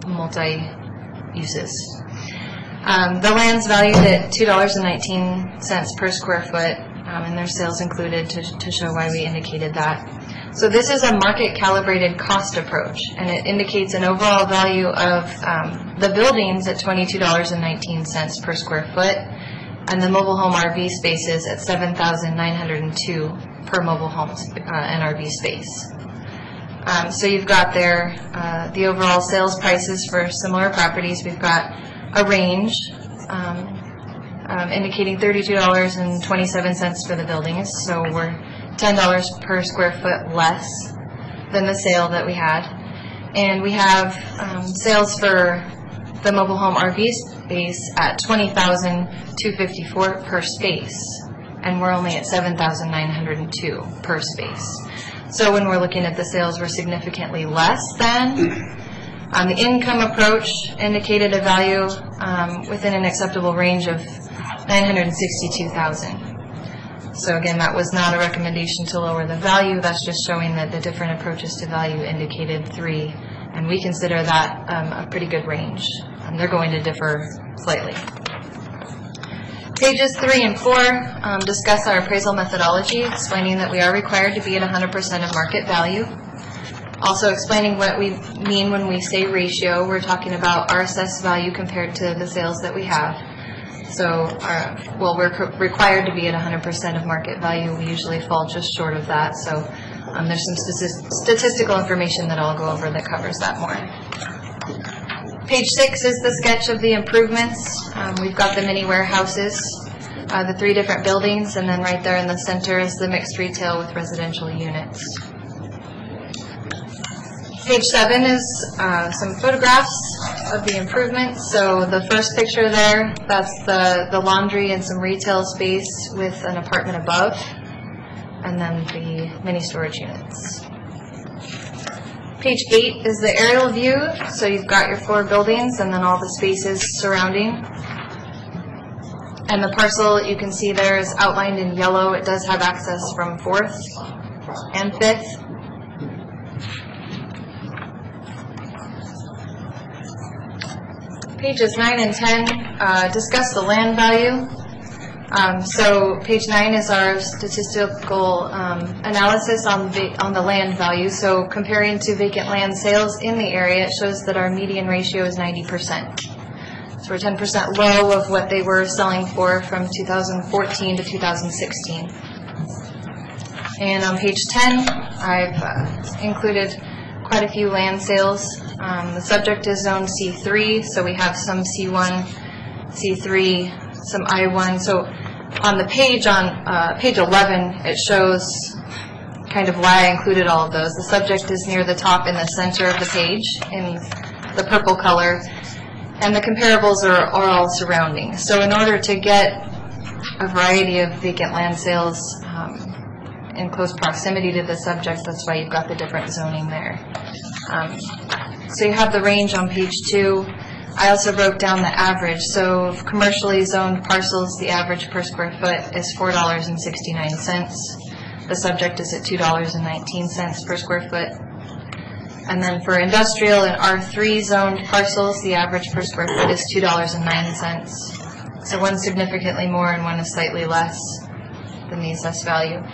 Speaker 6: multi-uses. The land's valued at $2.19 per square foot, and there's sales included to show why we indicated that. So this is a market-calibrated cost approach, and it indicates an overall value of the buildings at $22.19 per square foot, and the mobile home RV spaces at $7,902 per mobile home and RV space. So you've got there the overall sales prices for similar properties. We've got a range indicating $32.27 for the buildings, so we're $10 per square foot less than the sale that we had. And we have sales for the mobile home RV space at $20,254 per space, and we're only at $7,902 per space. So when we're looking at the sales, we're significantly less than. The income approach indicated a value within an acceptable range of $962,000. So again, that was not a recommendation to lower the value. That's just showing that the different approaches to value indicated three, and we consider that a pretty good range. They're going to differ slightly. Pages 3 and 4 discuss our appraisal methodology, explaining that we are required to be at 100% of market value. Also explaining what we mean when we say ratio. We're talking about our assessed value compared to the sales that we have. So, we're required to be at 100% of market value. We usually fall just short of that. So there's some statistical information that I'll go over that covers that more. Page 6 is the sketch of the improvements. We've got the mini warehouses, the 3 different buildings, and then right there in the center is the mixed retail with residential units. Page 7 is some photographs of the improvements. So the first picture there, that's the laundry and some retail space with an apartment above, and then the mini storage units. Page 8 is the aerial view. So you've got your 4 buildings and then all the spaces surrounding. And the parcel you can see there is outlined in yellow. It does have access from 4th and 5th. Pages 9 and 10 discuss the land value. So page 9 is our statistical analysis on the land value. So comparing to vacant land sales in the area, it shows that our median ratio is 90%. So we're 10% low of what they were selling for from 2014 to 2016. And on page 10, I've included quite a few land sales. The subject is zone C3, so we have some C1, C3, some I1. So on the page, on page 11, it shows kind of why I included all of those. The subject is near the top in the center of the page in the purple color, and the comparables are all surrounding. So in order to get a variety of vacant land sales in close proximity to the subject, that's why you've got the different zoning there. So you have the range on page 2. I also broke down the average. So commercially zoned parcels, the average per square foot is $4.69. The subject is at $2.19 per square foot. And then for industrial and R3 zoned parcels, the average per square foot is $2.09. So one significantly more and one is slightly less than the assessed value.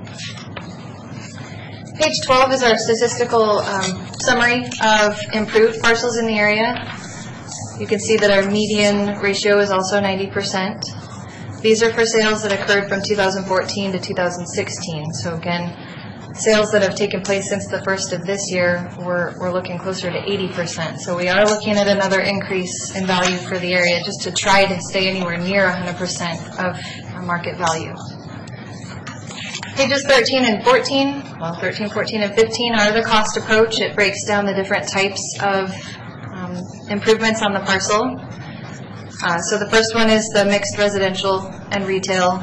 Speaker 6: Page 12 is our statistical summary of improved parcels in the area. You can see that our median ratio is also 90%. These are for sales that occurred from 2014 to 2016. So again, sales that have taken place since the first of this year, we're looking closer to 80%. So we are looking at another increase in value for the area just to try to stay anywhere near 100% of our market value. Pages 13 and 14, well 13, 14, and 15 are the cost approach. It breaks down the different types of improvements on the parcel. So the first one is the mixed residential and retail,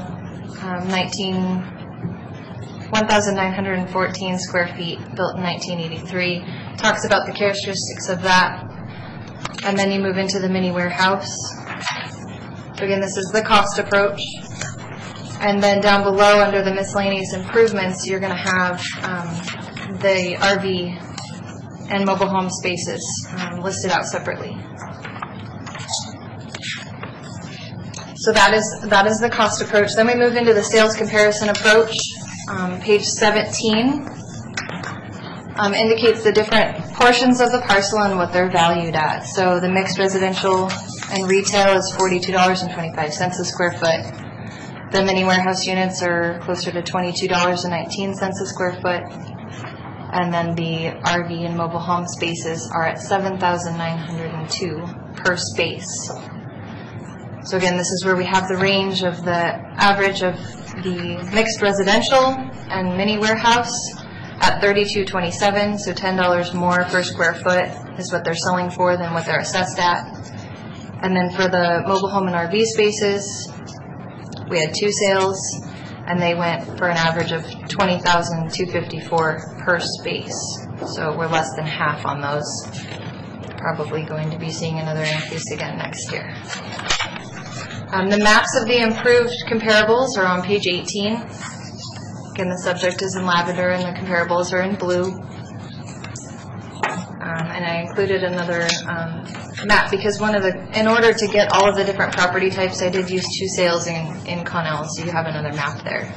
Speaker 6: 1,914 square feet, built in 1983. Talks about the characteristics of that. And then you move into the mini warehouse. So again, this is the cost approach. And then down below, under the miscellaneous improvements, you're going to have the RV and mobile home spaces listed out separately. So that is the cost approach. Then we move into the sales comparison approach. Page 17 indicates the different portions of the parcel and what they're valued at. So the mixed residential and retail is $42.25 a square foot. The mini warehouse units are closer to $22.19 a square foot. And then the RV and mobile home spaces are at $7,902 per space. So again, this is where we have the range of the average of the mixed residential and mini warehouse at $32.27, so $10 more per square foot is what they're selling for than what they're assessed at. And then for the mobile home and RV spaces, we had 2 sales, and they went for an average of $20,254 per space. So we're less than half on those. Probably going to be seeing another increase again next year. The maps of the improved comparables are on page 18. Again, the subject is in lavender and the comparables are in blue. And I included another map because in order to get all of the different property types, I did use 2 sales in Connell, so you have another map there.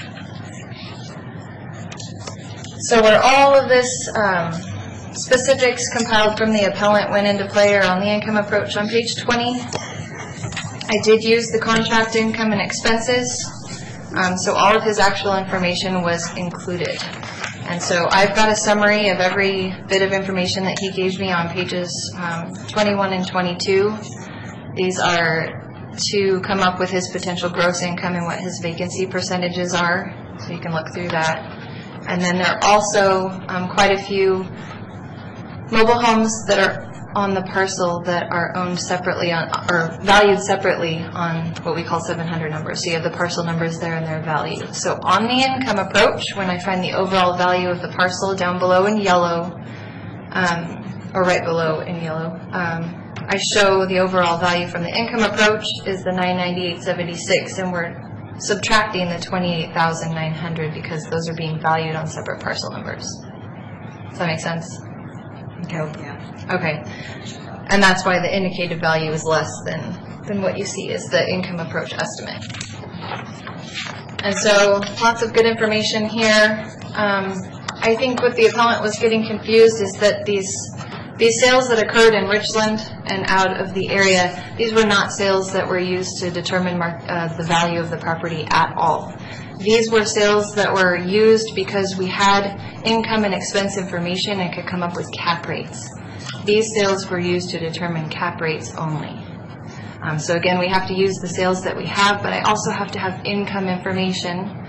Speaker 6: So where all of this specifics compiled from the appellant went into play are on the income approach on page 20. I did use the contract income and expenses, so all of his actual information was included. And so I've got a summary of every bit of information that he gave me on pages 21 and 22. These are to come up with his potential gross income and what his vacancy percentages are, so you can look through that. And then there are also quite a few mobile homes that are on the parcel that are owned separately or valued separately on what we call 700 numbers. So you have the parcel numbers there and their value. So on the income approach, when I find the overall value of the parcel down below in yellow, or right below in yellow, I show the overall value from the income approach is the $998.76, and we're subtracting the $28,900 because those are being valued on separate parcel numbers. Does that make sense? Okay. And that's why the indicated value is less than what you see is the income approach estimate. And so lots of good information here. I think what the appellant was getting confused is that these sales that occurred in Richland and out of the area, these were not sales that were used to determine the value of the property at all. These were sales that were used because we had income and expense information and could come up with cap rates. These sales were used to determine cap rates only. So again, we have to use the sales that we have, but I also have to have income information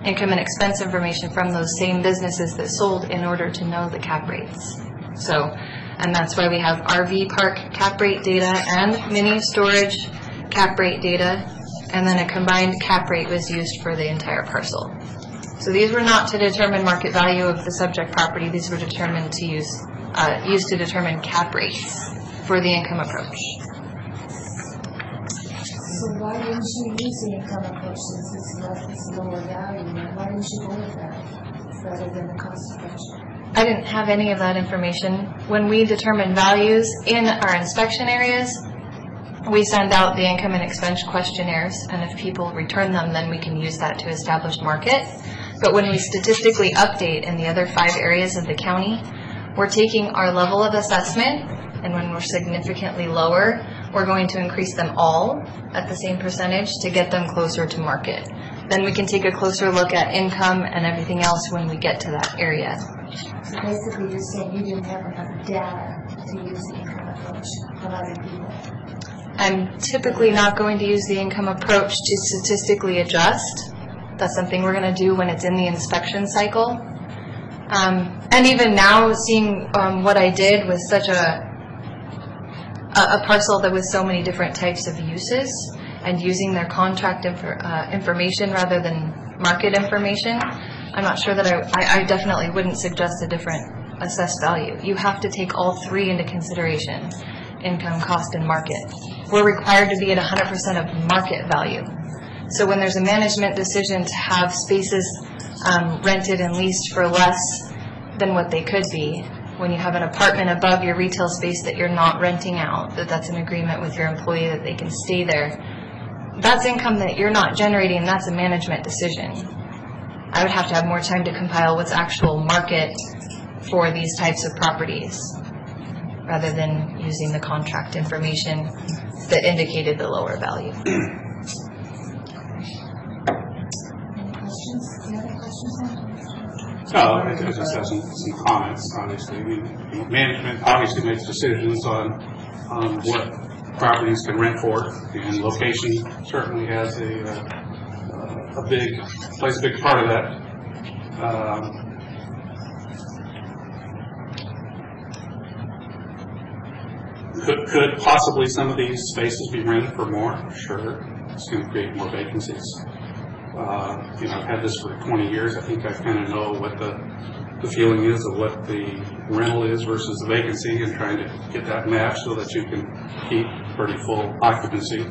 Speaker 6: income and expense information from those same businesses that sold in order to know the cap rates. So, and that's why we have RV park cap rate data and mini storage cap rate data, and then a combined cap rate was used for the entire parcel. So these were not to determine market value of the subject property. These were determined to used to determine cap rates for the income approach.
Speaker 2: So why didn't you use the income approach since it's lower value? Why didn't you go with that rather than the cost approach?
Speaker 6: I didn't have any of that information. When we determine values in our inspection areas, we send out the income and expense questionnaires, and if people return them, then we can use that to establish market. But when we statistically update in the other 5 areas of the county, we're taking our level of assessment, and when we're significantly lower, we're going to increase them all at the same percentage to get them closer to market. Then we can take a closer look at income and everything else when we get to that area.
Speaker 2: So basically you're saying you didn't have enough data to use the income approach for other people.
Speaker 6: I'm typically not going to use the income approach to statistically adjust. That's something we're going to do when it's in the inspection cycle. And even now, seeing what I did with such a parcel that with so many different types of uses, and using their contract information rather than market information, I'm not sure that I definitely wouldn't suggest a different assessed value. You have to take all 3 into consideration: income, cost, and market. We're required to be at 100% of market value. So when there's a management decision to have spaces rented and leased for less than what they could be, when you have an apartment above your retail space that you're not renting out, that's an agreement with your employee that they can stay there, that's income that you're not generating, and that's a management decision. I would have to have more time to compile what's actual market for these types of properties, rather than using the contract information that indicated the lower value.
Speaker 10: No, I just have some comments, obviously. I mean, management obviously makes decisions on what properties can rent for, and location certainly has plays a big part of that. Could possibly some of these spaces be rented for more? Sure. It's going to create more vacancies. I've had this for 20 years. I think I kind of know what the feeling is of what the rental is versus the vacancy, and trying to get that match so that you can keep pretty full occupancy.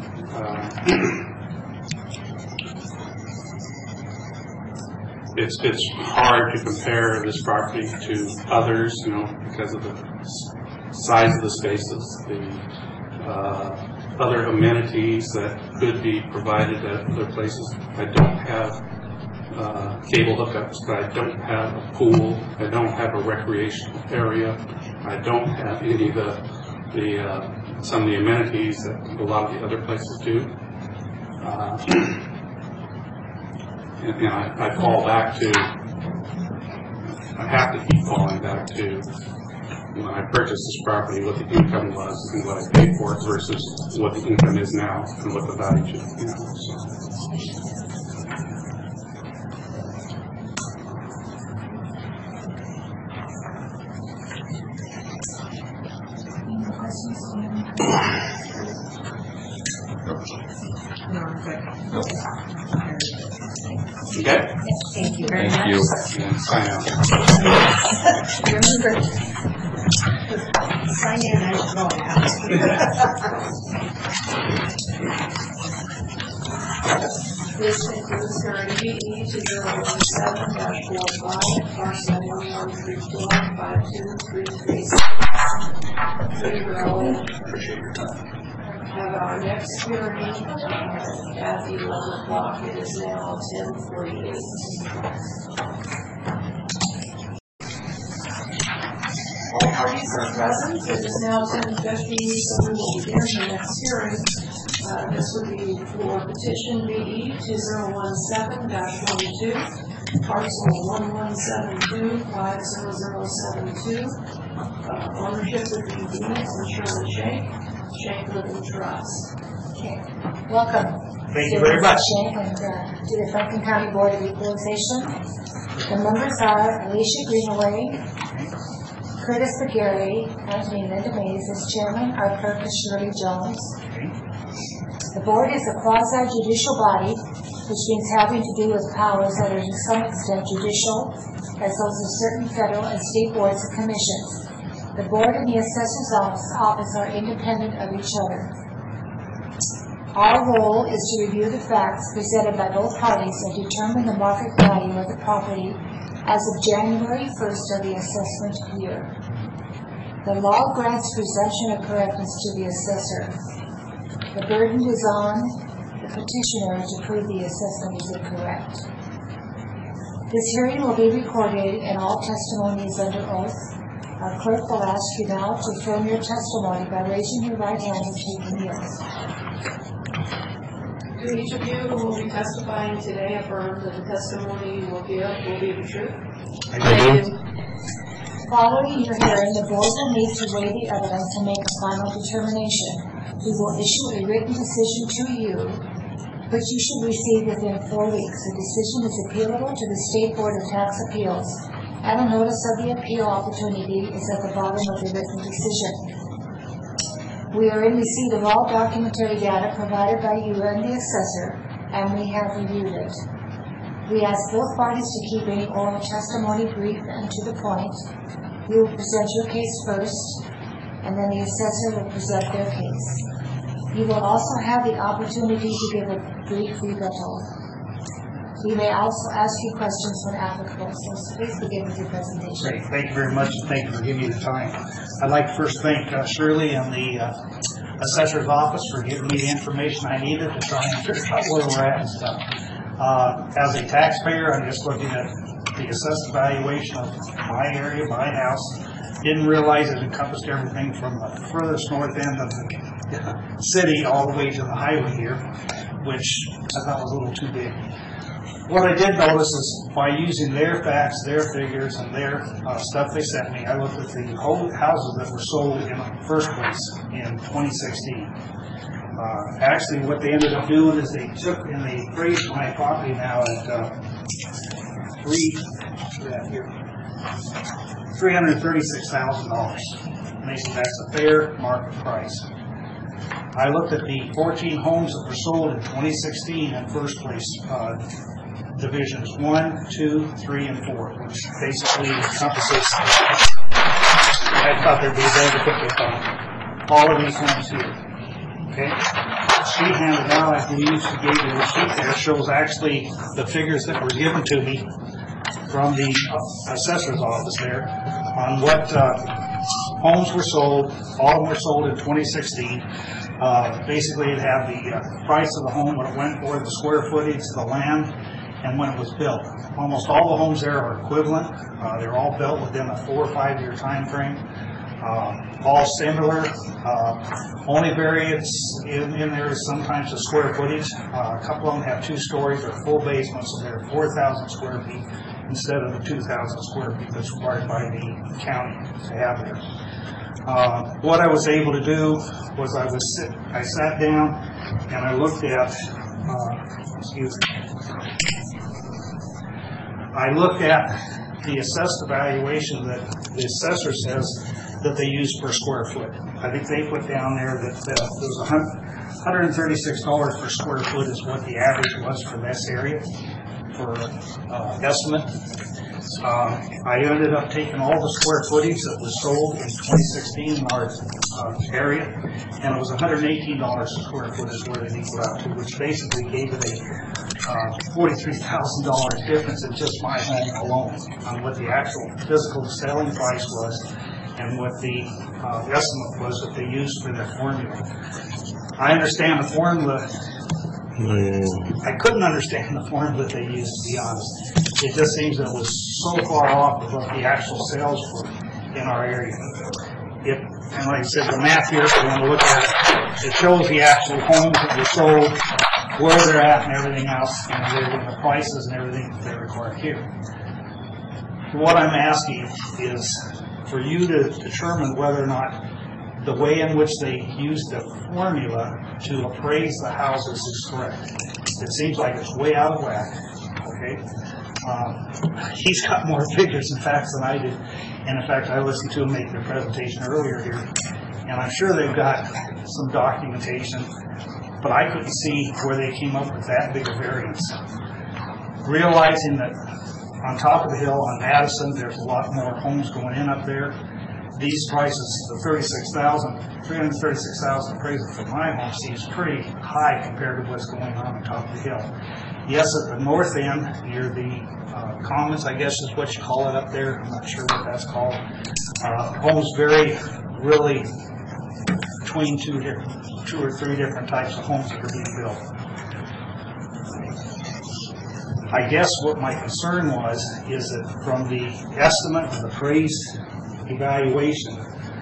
Speaker 10: It's hard to compare this property to others, because of the size of the spaces, the other amenities that could be provided at other places. I don't have cable hookups. I don't have a pool. I don't have a recreational area. I don't have any of some of the amenities that a lot of the other places do. I fall back to, I have to keep falling back to when I purchased this property, what the income was and what I paid for it versus what the income is now and what the value should be now.
Speaker 2: Any questions?
Speaker 5: No, I'm good.
Speaker 10: Okay?
Speaker 2: Yes, thank you very much.
Speaker 4: Thank you.
Speaker 10: And sign out.
Speaker 2: Remember, sign in and I'm going out.
Speaker 1: This includes Kern VE 2017-45, parcel 11345233.
Speaker 3: Appreciate your time.
Speaker 1: Have our next hearing at 11 o'clock. It is now 10:48. All parties are present. It is now 10:50, so we will begin the next hearing. This would be for petition VE 2017-12, parcel 1172-50072. Ownership of the units from Shirley Shank Living Trust.
Speaker 2: Okay, welcome.
Speaker 11: Thank you very much.
Speaker 2: And to the Franklin County Board of Equalization. The members are Alicia Greenaway, Curtis McGarry, Anthony Linda Mays as chairman. Our clerk is Shirley Jones. The board is a quasi-judicial body, which means having to do with powers that are to some extent judicial, as those of certain federal and state boards and commissions. The board and the assessor's office are independent of each other. Our role is to review the facts presented by both parties and determine the market value of the property as of January 1st of the assessment year. The law grants presumption of correctness to the assessor. The burden is on the petitioner to prove the assessment is incorrect. This hearing will be recorded and all testimony is under oath. Our clerk will ask you now to affirm your testimony by raising your right hand and taking the oath.
Speaker 1: Do each of you who will be testifying today affirm that the testimony you will give will be the truth?
Speaker 11: I do.
Speaker 2: Following your hearing, the board will need to weigh the evidence and make a final determination. We will issue a written decision to you, which you should receive within 4 weeks. The decision is appealable to the State Board of Tax Appeals, and a notice of the appeal opportunity is at the bottom of the written decision. We are in receipt of all documentary data provided by you and the assessor, and we have reviewed it. We ask both parties to keep any oral testimony brief and to the point. You will present your case first, and then the assessor will present their case. You will also have the opportunity to give a brief rebuttal. We may also ask you questions when applicable, so please begin with your presentation.
Speaker 11: Great. Thank you very much, and thank you for giving me the time. I'd like to first thank Shirley and the assessor's office for giving me the information I needed to try and figure out where we're at and stuff. As a taxpayer, I'm just looking at the assessed valuation of my area, my house. Didn't realize it encompassed everything from the furthest north end of the city all the way to the highway here, which I thought was a little too big. What I did notice is by using their facts, their figures, and their stuff they sent me, I looked at the whole houses that were sold in the first place in 2016. Actually, what they ended up doing is they took and they appraised my property now at $336,000. And they said that's a fair market price. I looked at the 14 homes that were sold in 2016 in first place. Divisions 1, 2, 3, and 4, which basically encompasses, I thought there'd be a better picture on all of these homes here. Okay? She handed out, I believe she gave me a sheet there, shows actually the figures that were given to me from the assessor's office there on what homes were sold. All of them were sold in 2016. Basically, it had the price of the home, what it went for, the square footage, the land, and when it was built. Almost all the homes there are equivalent. They're all built within a 4 or 5 year time frame. All similar. Only variance in there is sometimes the square footage. A couple of them have 2 stories or full basements, so they're 4,000 square feet instead of the 2,000 square feet that's required by the county to have there. What I was able to do was I sat down and I looked at, I looked at the assessed evaluation that the assessor says that they use per square foot. I think they put down there that there was $136 per square foot is what the average was for this area for estimate. I ended up taking all the square footage that was sold in 2016 in our area, and it was $118 a square foot is what it equaled out to, which basically gave it a $43,000 difference in just my home alone on what the actual physical selling price was and what the estimate was that they used for their formula. I understand the formula. I couldn't understand the formula they used, to be honest. It just seems that it was so far off of what the actual sales were in our area. And like I said, the map here, if you want to look at it, it shows the actual homes that were sold, where they're at and everything else, and the prices and everything that they require here. What I'm asking is for you to determine whether or not the way in which they used the formula to appraise the houses is correct. It seems like it's way out of whack, okay? He's got more figures and facts than I did. And in fact, I listened to him make their presentation earlier here, and I'm sure they've got some documentation, but I couldn't see where they came up with that big a variance. Realizing that on top of the hill on Madison, there's a lot more homes going in up there. These prices, the $336,000 appraisal for my home seems pretty high compared to what's going on top of the hill. Yes, at the north end, near the Commons, I guess is what you call it up there. I'm not sure what that's called. Homes vary really between two or three different types of homes that are being built. I guess what my concern is that from the estimate of the appraised evaluation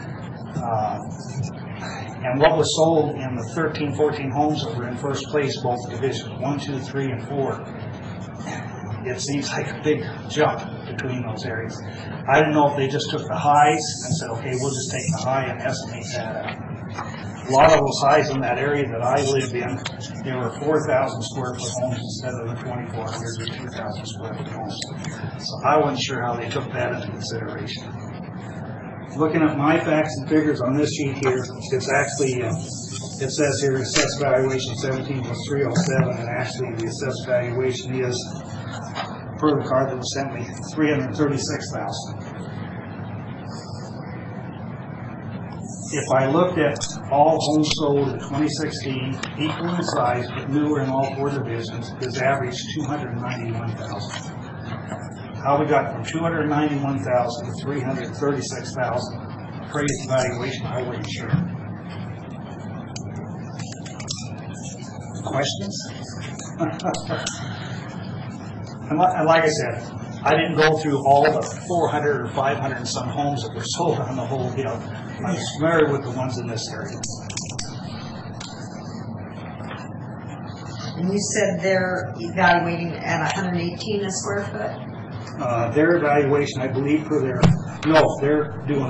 Speaker 11: and what was sold in the 13, 14 homes that were in first place, both divisions 1, 2, 3, and 4, it seems like a big jump between those areas. I don't know if they just took the highs and said, okay, we'll just take the high and estimate that out. A lot of those highs in that area that I lived in, there were 4,000 square foot homes instead of the 2,400 or 2,000 square foot homes. So I wasn't sure how they took that into consideration. Looking at my facts and figures on this sheet here, it's actually, it says here assessed valuation 17 plus 307, and actually the assessed valuation is, per the card that was sent me, $336,000. If I looked at all homes sold in 2016, equal in size but newer in all 4 divisions, is averaged $291,000. How we got from $291,000 to $336,000 appraised valuation, I wasn't sure. Questions? And like I said, I didn't go through all the 400 or 500 and some homes that were sold on the whole hill. I'm familiar with the ones in this area.
Speaker 5: And you said they're evaluating at 118 a square foot?
Speaker 11: Their evaluation, I believe, they're doing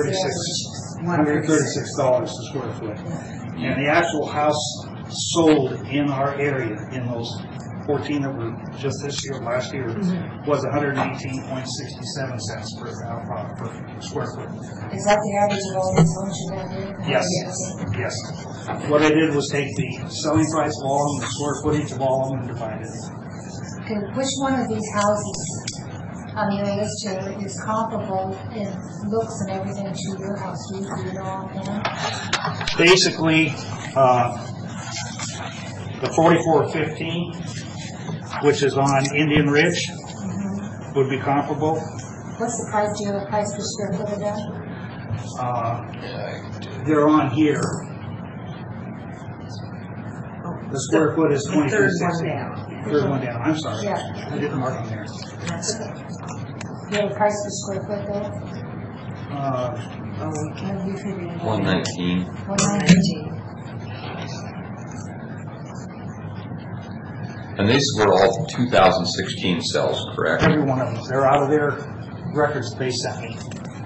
Speaker 11: $136 a square foot. And the actual house sold in our area, in those 14 that were just this year, last year, was 118.67 cents per square foot.
Speaker 2: Is that the average of all these homes you have here?
Speaker 11: Yes. What I did was take the selling price of all of them, the square footage of all of them, and divide it.
Speaker 2: Okay, which one of these houses on your list here is comparable in looks and everything to your house? Do you know offhand?
Speaker 11: Basically, the 4415, which is on Indian Ridge, would be comparable.
Speaker 2: What's the price? Do you have a price per square foot of that?
Speaker 11: They're on here. The square foot is 2360. Third one down. I'm sorry.
Speaker 2: Yeah.
Speaker 11: I didn't mark them there.
Speaker 2: That's okay. Do you have a price per square foot there? Have you figured it out?
Speaker 4: 119.
Speaker 2: 119.
Speaker 4: And these were all 2016 sales, correct?
Speaker 11: Every one of them. They're out of their records they sent me.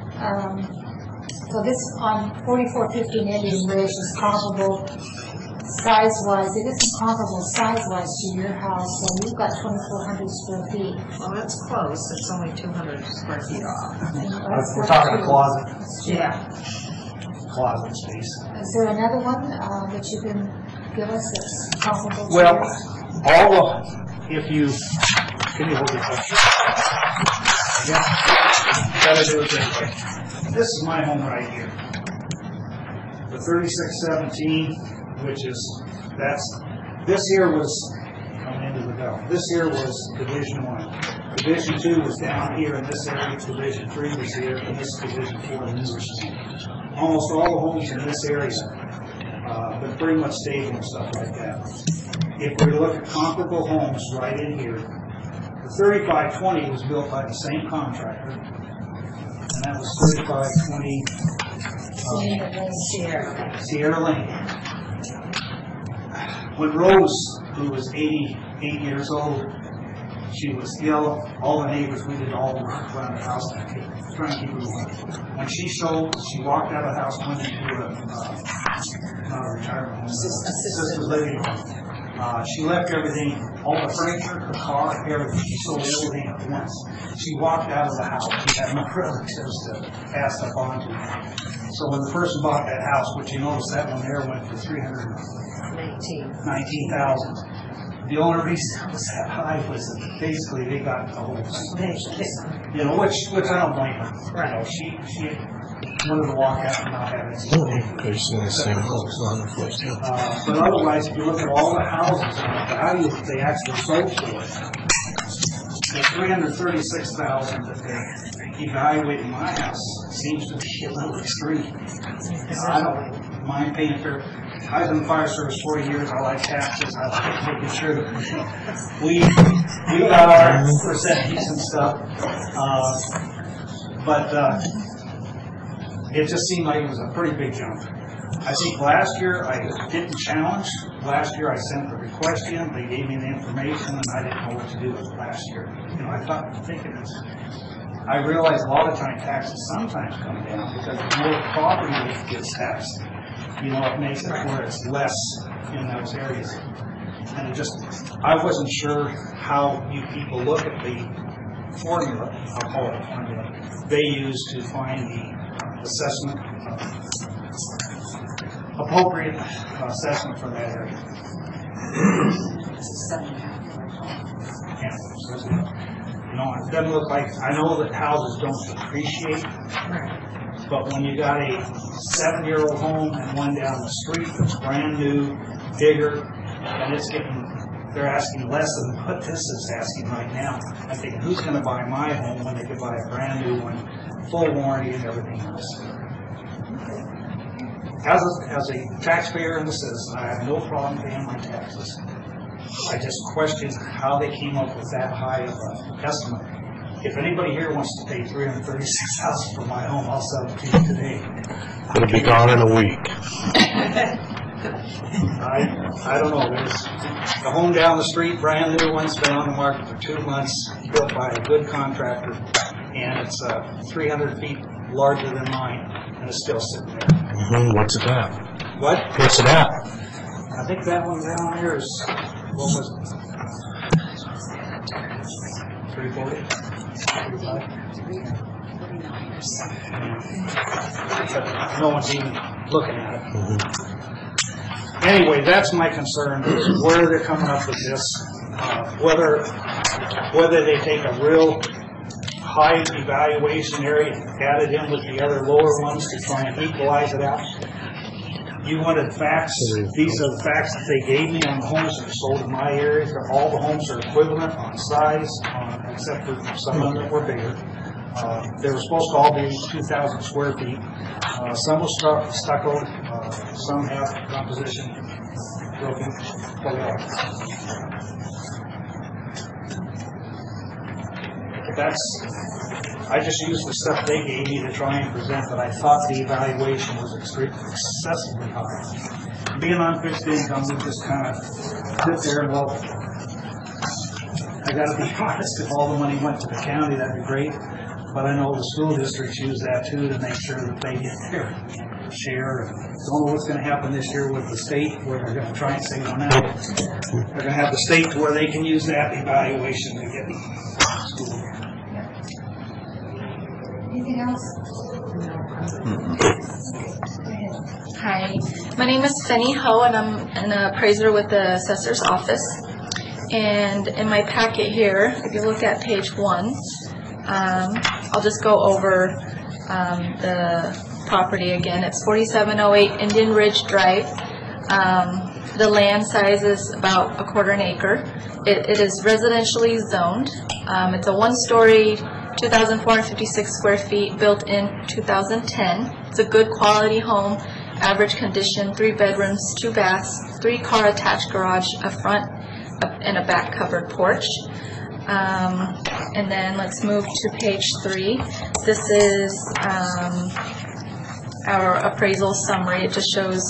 Speaker 2: So this on 4415 Indian Ridge is comparable size-wise. It isn't comparable size-wise to your house. So you've got 2,400 square feet.
Speaker 5: Well, that's close. It's only 200 square feet off.
Speaker 11: We're talking a closet.
Speaker 5: Yeah.
Speaker 11: Closet space.
Speaker 2: Is there another one that you can give us that's comparable to
Speaker 11: Well,
Speaker 2: yours?
Speaker 11: if you, can you hold it up? Yeah. Gotta do it this way. This is my home right here. The 3617, which is, this here was, coming into the bell, this here was Division 1. Division 2 was down here in this area, Division 3 was here, and this Division 4 in this region. Almost all the homes in this area, but pretty much stable and stuff like that. If we look at comparable homes right in here, the 3520 was built by the same contractor, and that was 3520 Sierra Lane. When Rose, who was 88 years old, She was ill. All the neighbors, we did all the work around the house, trying to keep her warm. When she sold, she walked out of the house, went into not a retirement home, assisted living home. She left everything, all the furniture, her car, everything. She sold everything at once. She walked out of the house. She had no relatives to pass up on to. So when the person bought that house, which you notice that one there went for $319,000. The only reason it was that high was that basically they got the whole thing. You know, which I don't blame her. You know, she wanted to walk out and not have it. But otherwise, if you look at all the houses and the value that they actually sold for, the $336,000 that they evaluated my house seems to be a little extreme. I don't mind paying for. I was in the fire service 40 years. I like taxes. I like making sure that we got our percentages and stuff. But it just seemed like it was a pretty big jump. I think last year I didn't challenge. Last year I sent the request in. They gave me the information, and I didn't know what to do with it last year. You know, I realize a lot of time taxes sometimes come down because the more property that gets taxed, you know, it makes it where it's less in those areas. And it just, I wasn't sure how you people look at the formula, I'll call it a formula, they use to find the assessment, appropriate assessment for that area. You know, it doesn't look like, I know that houses don't depreciate, but when you got a 7-year-old home and one down the street that's brand new, bigger, and it's getting, they're asking less than what this is asking right now. I think, who's going to buy my home when they could buy a brand new one, full warranty and everything else? As a taxpayer and a citizen, I have no problem paying my taxes. I just question how they came up with that high of an estimate. If anybody here wants to pay $336,000 for my home, I'll sell it to you today.
Speaker 7: It'll be gone in a week.
Speaker 11: I don't know. There's a home down the street, brand new one's been on the market for 2 months, built by a good contractor, and it's 300 feet larger than mine, and it's still sitting there.
Speaker 7: What's it at?
Speaker 11: What?
Speaker 7: What's it at?
Speaker 11: I think that one down there is, what was it? 340? 345? No one's even looking at it. Anyway, that's my concern, is where they're coming up with this, whether they take a real high evaluation area and add it in with the other lower ones to try and equalize it out. You wanted facts. These are the facts that they gave me on the homes that are sold in my area. All the homes are equivalent on size, except for some of them that were bigger. They were supposed to all be 2,000 square feet. Some were stucco, some have composition, broken. I just used the stuff they gave me to try and present, but I thought the evaluation was excessively high. Being on fixed income, we just kind of sit there and, well, I got to be honest, if all the money went to the county, that'd be great. But I know the school districts use that too to make sure that they get their share. Don't know what's going to happen this year with the state, where they're going to try and say, well, now they're going to have the state to where they can use that evaluation to get school.
Speaker 2: Anything else?
Speaker 12: Hi, my name is Fenny Ho, and I'm an appraiser with the assessor's office. And in my packet here, if you look at page 1, I'll just go over the property again. It's 4708 Indian Ridge Drive. The land size is about 1/4 acre. It is residentially zoned. It's a 1-story, 2,456 square feet, built in 2010. It's a good quality home, average condition, 3 bedrooms, 2 baths, 3-car attached garage, a front and a back covered porch. And then let's move to page 3. This is our appraisal summary. It just shows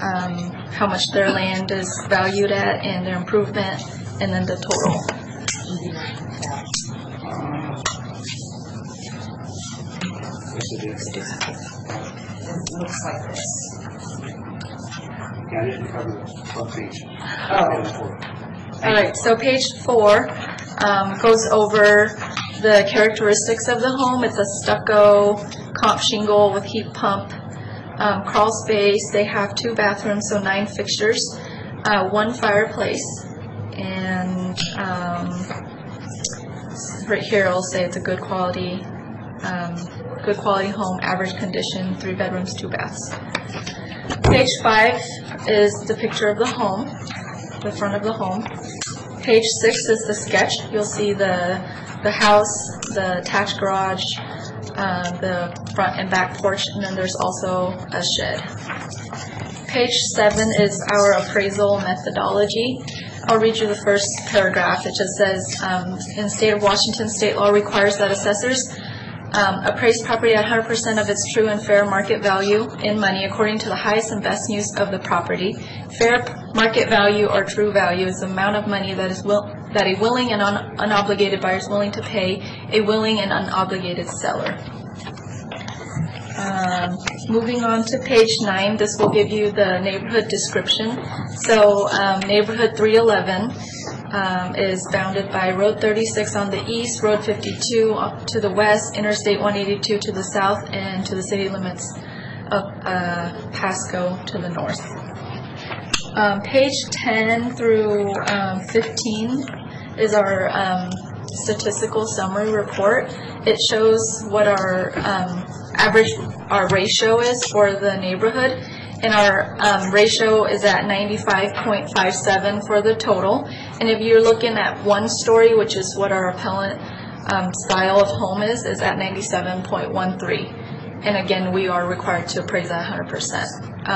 Speaker 12: how much their land is valued at and their improvement, and then the total.
Speaker 11: Yes, it is.
Speaker 2: It looks like this.
Speaker 11: Yeah, I didn't cover the front page.
Speaker 12: All right, so page 4 goes over the characteristics of the home. It's a stucco comp shingle with heat pump, crawl space. They have 2 bathrooms, so 9 fixtures, 1 fireplace, and right here it'll say it's a good quality home, average condition, 3 bedrooms, 2 baths. Page 5 is the picture of the home, the front of the home. Page 6 is the sketch. You'll see the house, the attached garage, the front and back porch, and then there's also a shed. Page 7 is our appraisal methodology. I'll read you the first paragraph. It just says, in the state of Washington, state law requires that assessors appraise property at 100% of its true and fair market value in money according to the highest and best use of the property. Fair market value or true value is the amount of money that a willing and unobligated buyer is willing to pay a willing and unobligated seller. Moving on to page 9, this will give you the neighborhood description. So neighborhood 311 is bounded by Road 36 on the east, Road 52 to the west, Interstate 182 to the south, and to the city limits of Pasco to the north. Page 10 through 15 is our statistical summary report. It shows what our our ratio is for the neighborhood, and our ratio is at 95.57 for the total. And if you're looking at 1 story, which is what our appellant style of home is at 97.13. And again, we are required to appraise at 100%.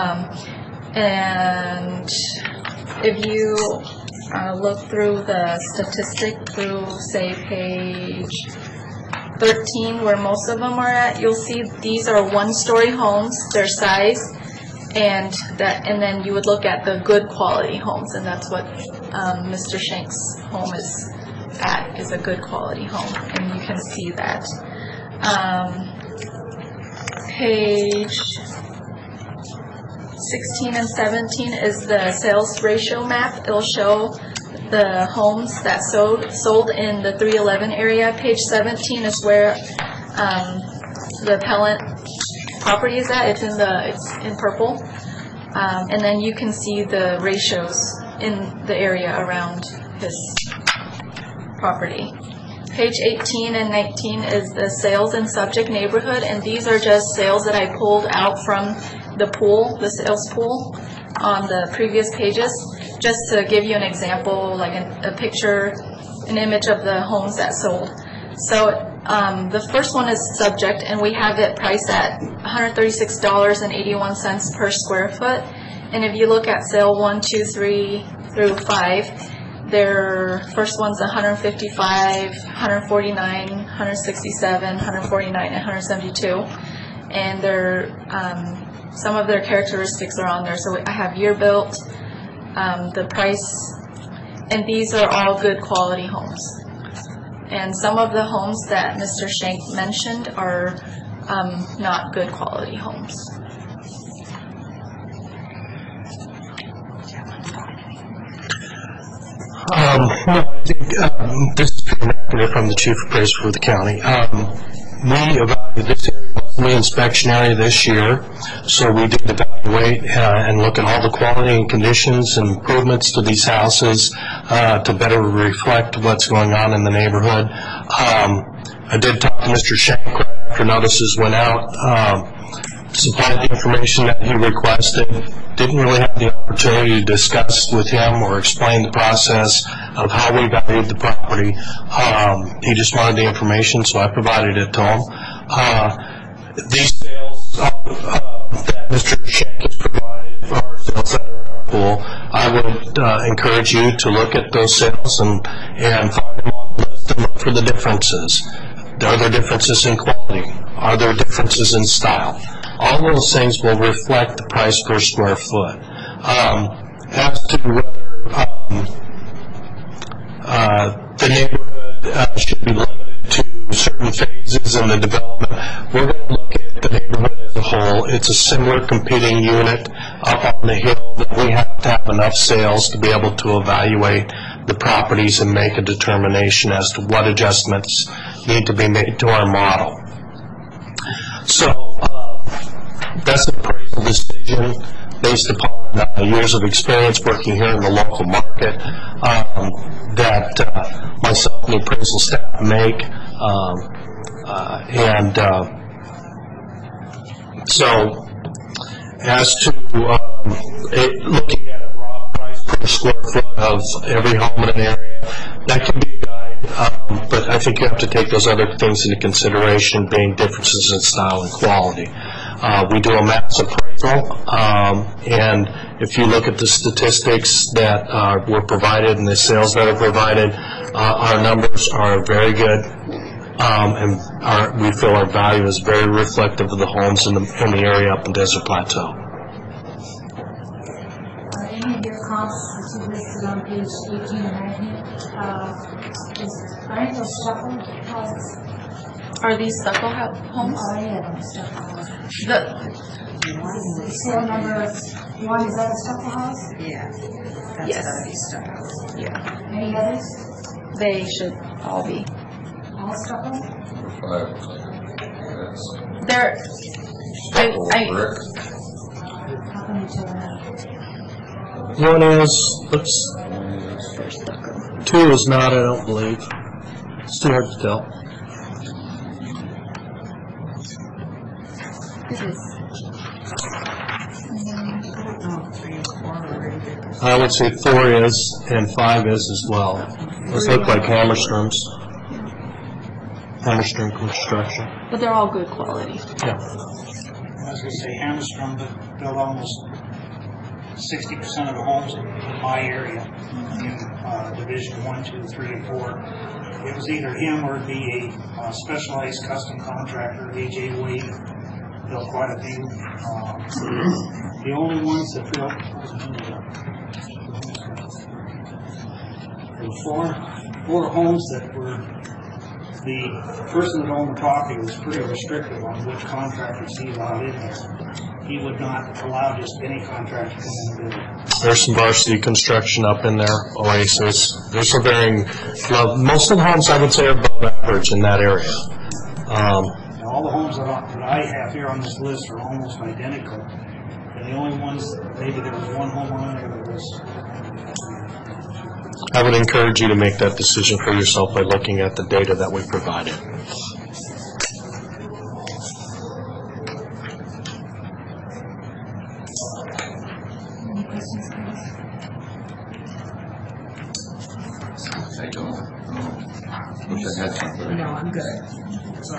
Speaker 12: And if you look through the statistic through, say, page 13, where most of them are at, you'll see these are 1-story homes, their size, and then you would look at the good quality homes, and that's what Mr. Shank's home is a good quality home, and you can see that. Page 16 and 17 is the sales ratio map. It'll show the homes that sold in the 311 area. Page 17 is where the appellant property is at. It's in purple, and then you can see the ratios in the area around his property. Page 18 and 19 is the sales and subject neighborhood, and these are just sales that I pulled out from the pool, the sales pool, on the previous pages, just to give you an example, like a picture, an image of the homes that sold. So the first one is subject, and we have it priced at $136.81 per square foot. And if you look at sale 1, 2, 3 through 5, their first one's 155, 149, 167, 149, and 172. And some of their characteristics are on there. So I have year built, the price, and these are all good quality homes. And some of the homes that Mr. Shank mentioned are not good quality homes.
Speaker 7: I think this is from the chief appraiser for the county. We evaluated this area, the inspection area this year, so we did evaluate and look at all the quality and conditions and improvements to these houses to better reflect what's going on in the neighborhood. I did talk to Mr. Shank right after notices went out, supplied the information that he requested, didn't really have the opportunity to discuss with him or explain the process of how we valued the property. He just wanted the information, so I provided it to him. These sales that Mr. Shank has provided are sales that are in our pool. I would encourage you to look at those sales and find them on the list and look for the differences. Are there differences in quality? Are there differences in style? All those things will reflect the price per square foot. As to whether the neighborhood should be limited to certain phases in the development. We're going to look at the neighborhood as a whole. It's a similar competing unit up on the hill that we have to have enough sales to be able to evaluate the properties and make a determination as to what adjustments need to be made to our model. So that's an appraisal decision based upon years of experience working here in the local market that myself and the appraisal staff make. So as to looking at a raw price per square foot of every home in an area, that can be a guide, but I think you have to take those other things into consideration, being differences in style and quality. We do a mass appraisal, and if you look at the statistics that were provided and the sales that are provided, our numbers are very good, and we feel our value is very reflective of the homes in the area up in Desert Plateau.
Speaker 2: Are any of your comps that you listed on page 18 and 19, aren't those stucco houses?
Speaker 12: Are these stucco homes?
Speaker 2: Are any of them stucco houses?
Speaker 12: The
Speaker 2: Sale number 1, is that a stucco house?
Speaker 5: Yeah, that's
Speaker 12: Yes.
Speaker 5: gotta be stucco.
Speaker 12: Yeah,
Speaker 2: Any others?
Speaker 12: they should all be.
Speaker 2: All stucco?
Speaker 12: They're,
Speaker 2: How come you tell that?
Speaker 7: One is, two is not, I don't believe. It's too hard to tell.
Speaker 12: This is.
Speaker 7: I would say 4 is, and 5 is as well. Those look like Hammerstrom construction.
Speaker 12: But they're all good quality.
Speaker 7: Yeah.
Speaker 11: I was going to say Hammerstrom built almost 60% of the homes in my area in Division 1, 2, 3, and 4. It was either him or it'd be a specialized custom contractor, A.J. Wade, built quite a few. The only ones that built, there were four homes that were, the person that owned the property was pretty restrictive on which contractors he allowed in there. He would not allow just any contractor to come in and build it.
Speaker 7: There's some varsity construction up in there, Oasis. There's a varying, most of the homes I would say are above average in that area.
Speaker 11: Now, all the homes that I have here on this list are almost identical. And the only ones, maybe there was one home on there that was.
Speaker 7: I would encourage you to make that decision for yourself by looking at the data that we provided.
Speaker 2: Any questions, guys?
Speaker 4: I don't. Wish I had something.
Speaker 5: No, I'm good. So,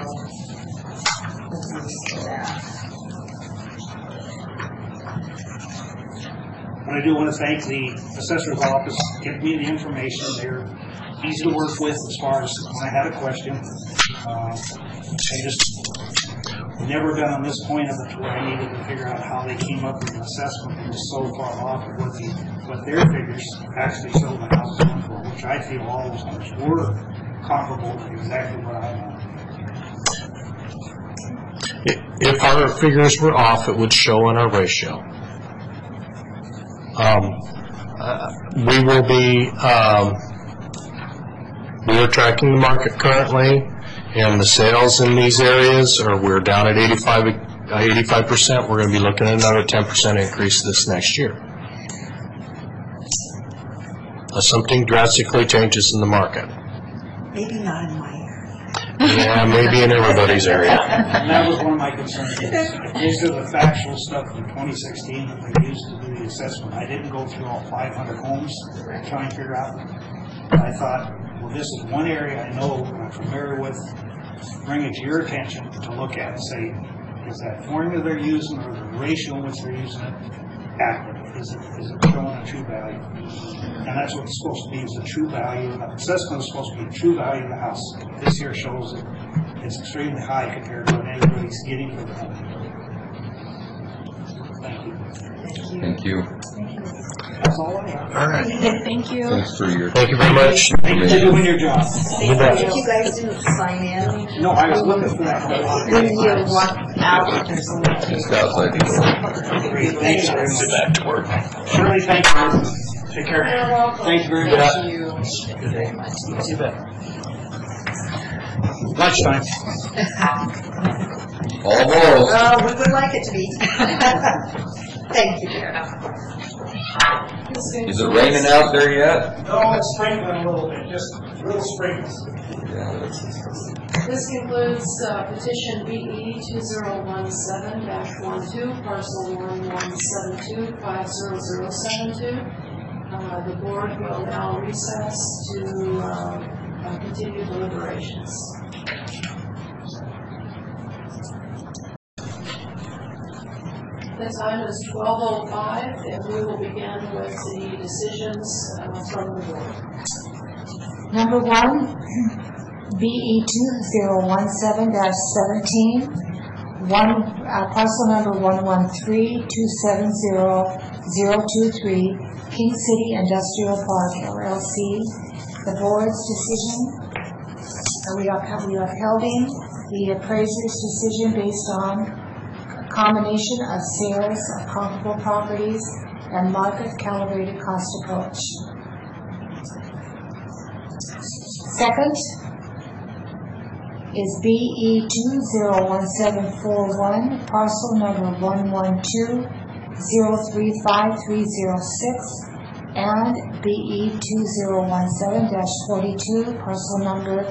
Speaker 11: But I do want to thank the assessor's office, give me the information. They're easy to work with as far as when I had a question. They just never been on this point of it where I needed to figure out how they came up with an assessment that was so far off of what their figures actually showed the house went for, which I feel all those numbers were comparable to exactly what I wanted.
Speaker 7: If our figures were off, it would show in our ratio. We will be, we are tracking the market currently, and the sales in these areas we're down at 85%. We're going to be looking at another 10% increase this next year. Something drastically changes in the market.
Speaker 5: maybe not in my area.
Speaker 7: Yeah, maybe in everybody's area.
Speaker 11: And that was one of my concerns. These are the factual stuff from 2016 that they used to do the assessment. I didn't go through all 500 homes and try and figure out. I thought, well, this is one area I know and I'm familiar with. Bring it to your attention to look at and say, is that formula they're using or the ratio in which they're using it accurate? Is it showing a true value? And that's what it's supposed to be, is the true value. The assessment is supposed to be the true value of the house. This here shows that it's extremely high compared to what anybody's getting for the home. Thank you.
Speaker 4: Thank you.
Speaker 11: That's all I have.
Speaker 3: All right.
Speaker 12: Thank you.
Speaker 4: Thanks for your.
Speaker 7: Thank you very much.
Speaker 11: Thank you for doing your job.
Speaker 7: You bet.
Speaker 5: If you guys didn't sign in,
Speaker 11: No, I was looking for that.
Speaker 5: when you walk out, there's a little
Speaker 4: Just outside the door.
Speaker 11: Great, thanks very much.
Speaker 3: Back to work.
Speaker 11: Shirley, thank you. Take care.
Speaker 5: You're welcome.
Speaker 11: Thank you very much.
Speaker 5: Thank you.
Speaker 11: You bet. Lunchtime.
Speaker 4: Almost.
Speaker 5: We would like it to be. Thank you, dear.
Speaker 4: Is it raining out there yet?
Speaker 11: No, it's sprinkling a little bit, just little sprinkles.
Speaker 4: Yeah.
Speaker 1: This concludes petition BE 2017-12, parcel 1172500072. The board will now recess to continue deliberations. The time is 12:05, and we will begin with the decisions from the board.
Speaker 2: Number 1, BE 2017-17, parcel number 113270023, King City Industrial Park LLC. The board's decision, we are upheld the appraiser's decision based on a combination of sales of comparable properties and market calibrated cost approach. Second is BE 201741, parcel number 112035306, and BE 2017-42, parcel number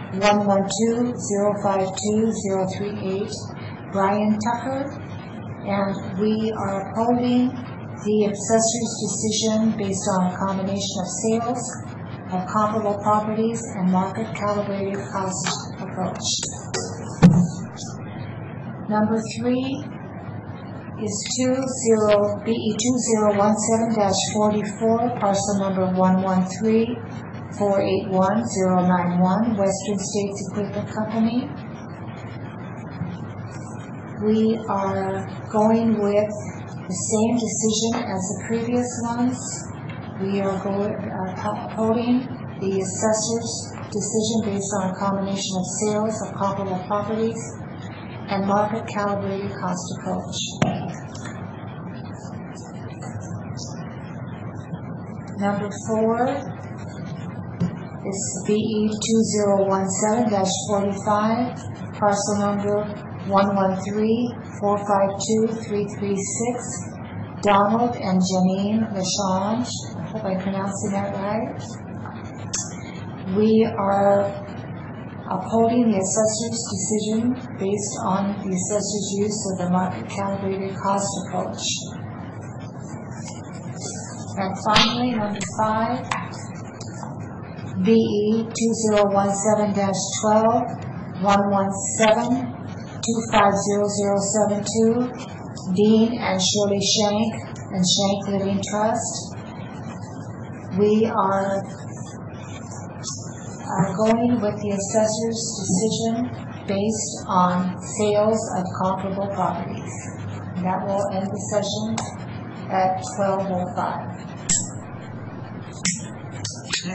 Speaker 2: 112052038, Brian Tucker, and we are upholding the assessor's decision based on a combination of sales of comparable properties and market calibrated cost approach. Number 3 is BE 2017-44, parcel number 113481091, Western States Equipment Company. We are going with the same decision as the previous ones. We are upholding the assessor's decision based on a combination of sales of comparable properties and market calibrated cost approach. Number 4 is BE 2017-45, parcel number 113452336, Donald and Janine Lachange. I hope I'm pronouncing that right. We are upholding the assessor's decision based on the assessor's use of the market calibrated cost approach. And finally, number 5, BE 2017-12, 117250072, Dean and Shirley Shank and Shank Living Trust. We are going with the assessor's decision based on sales of comparable properties. And that will end the session at 12:05.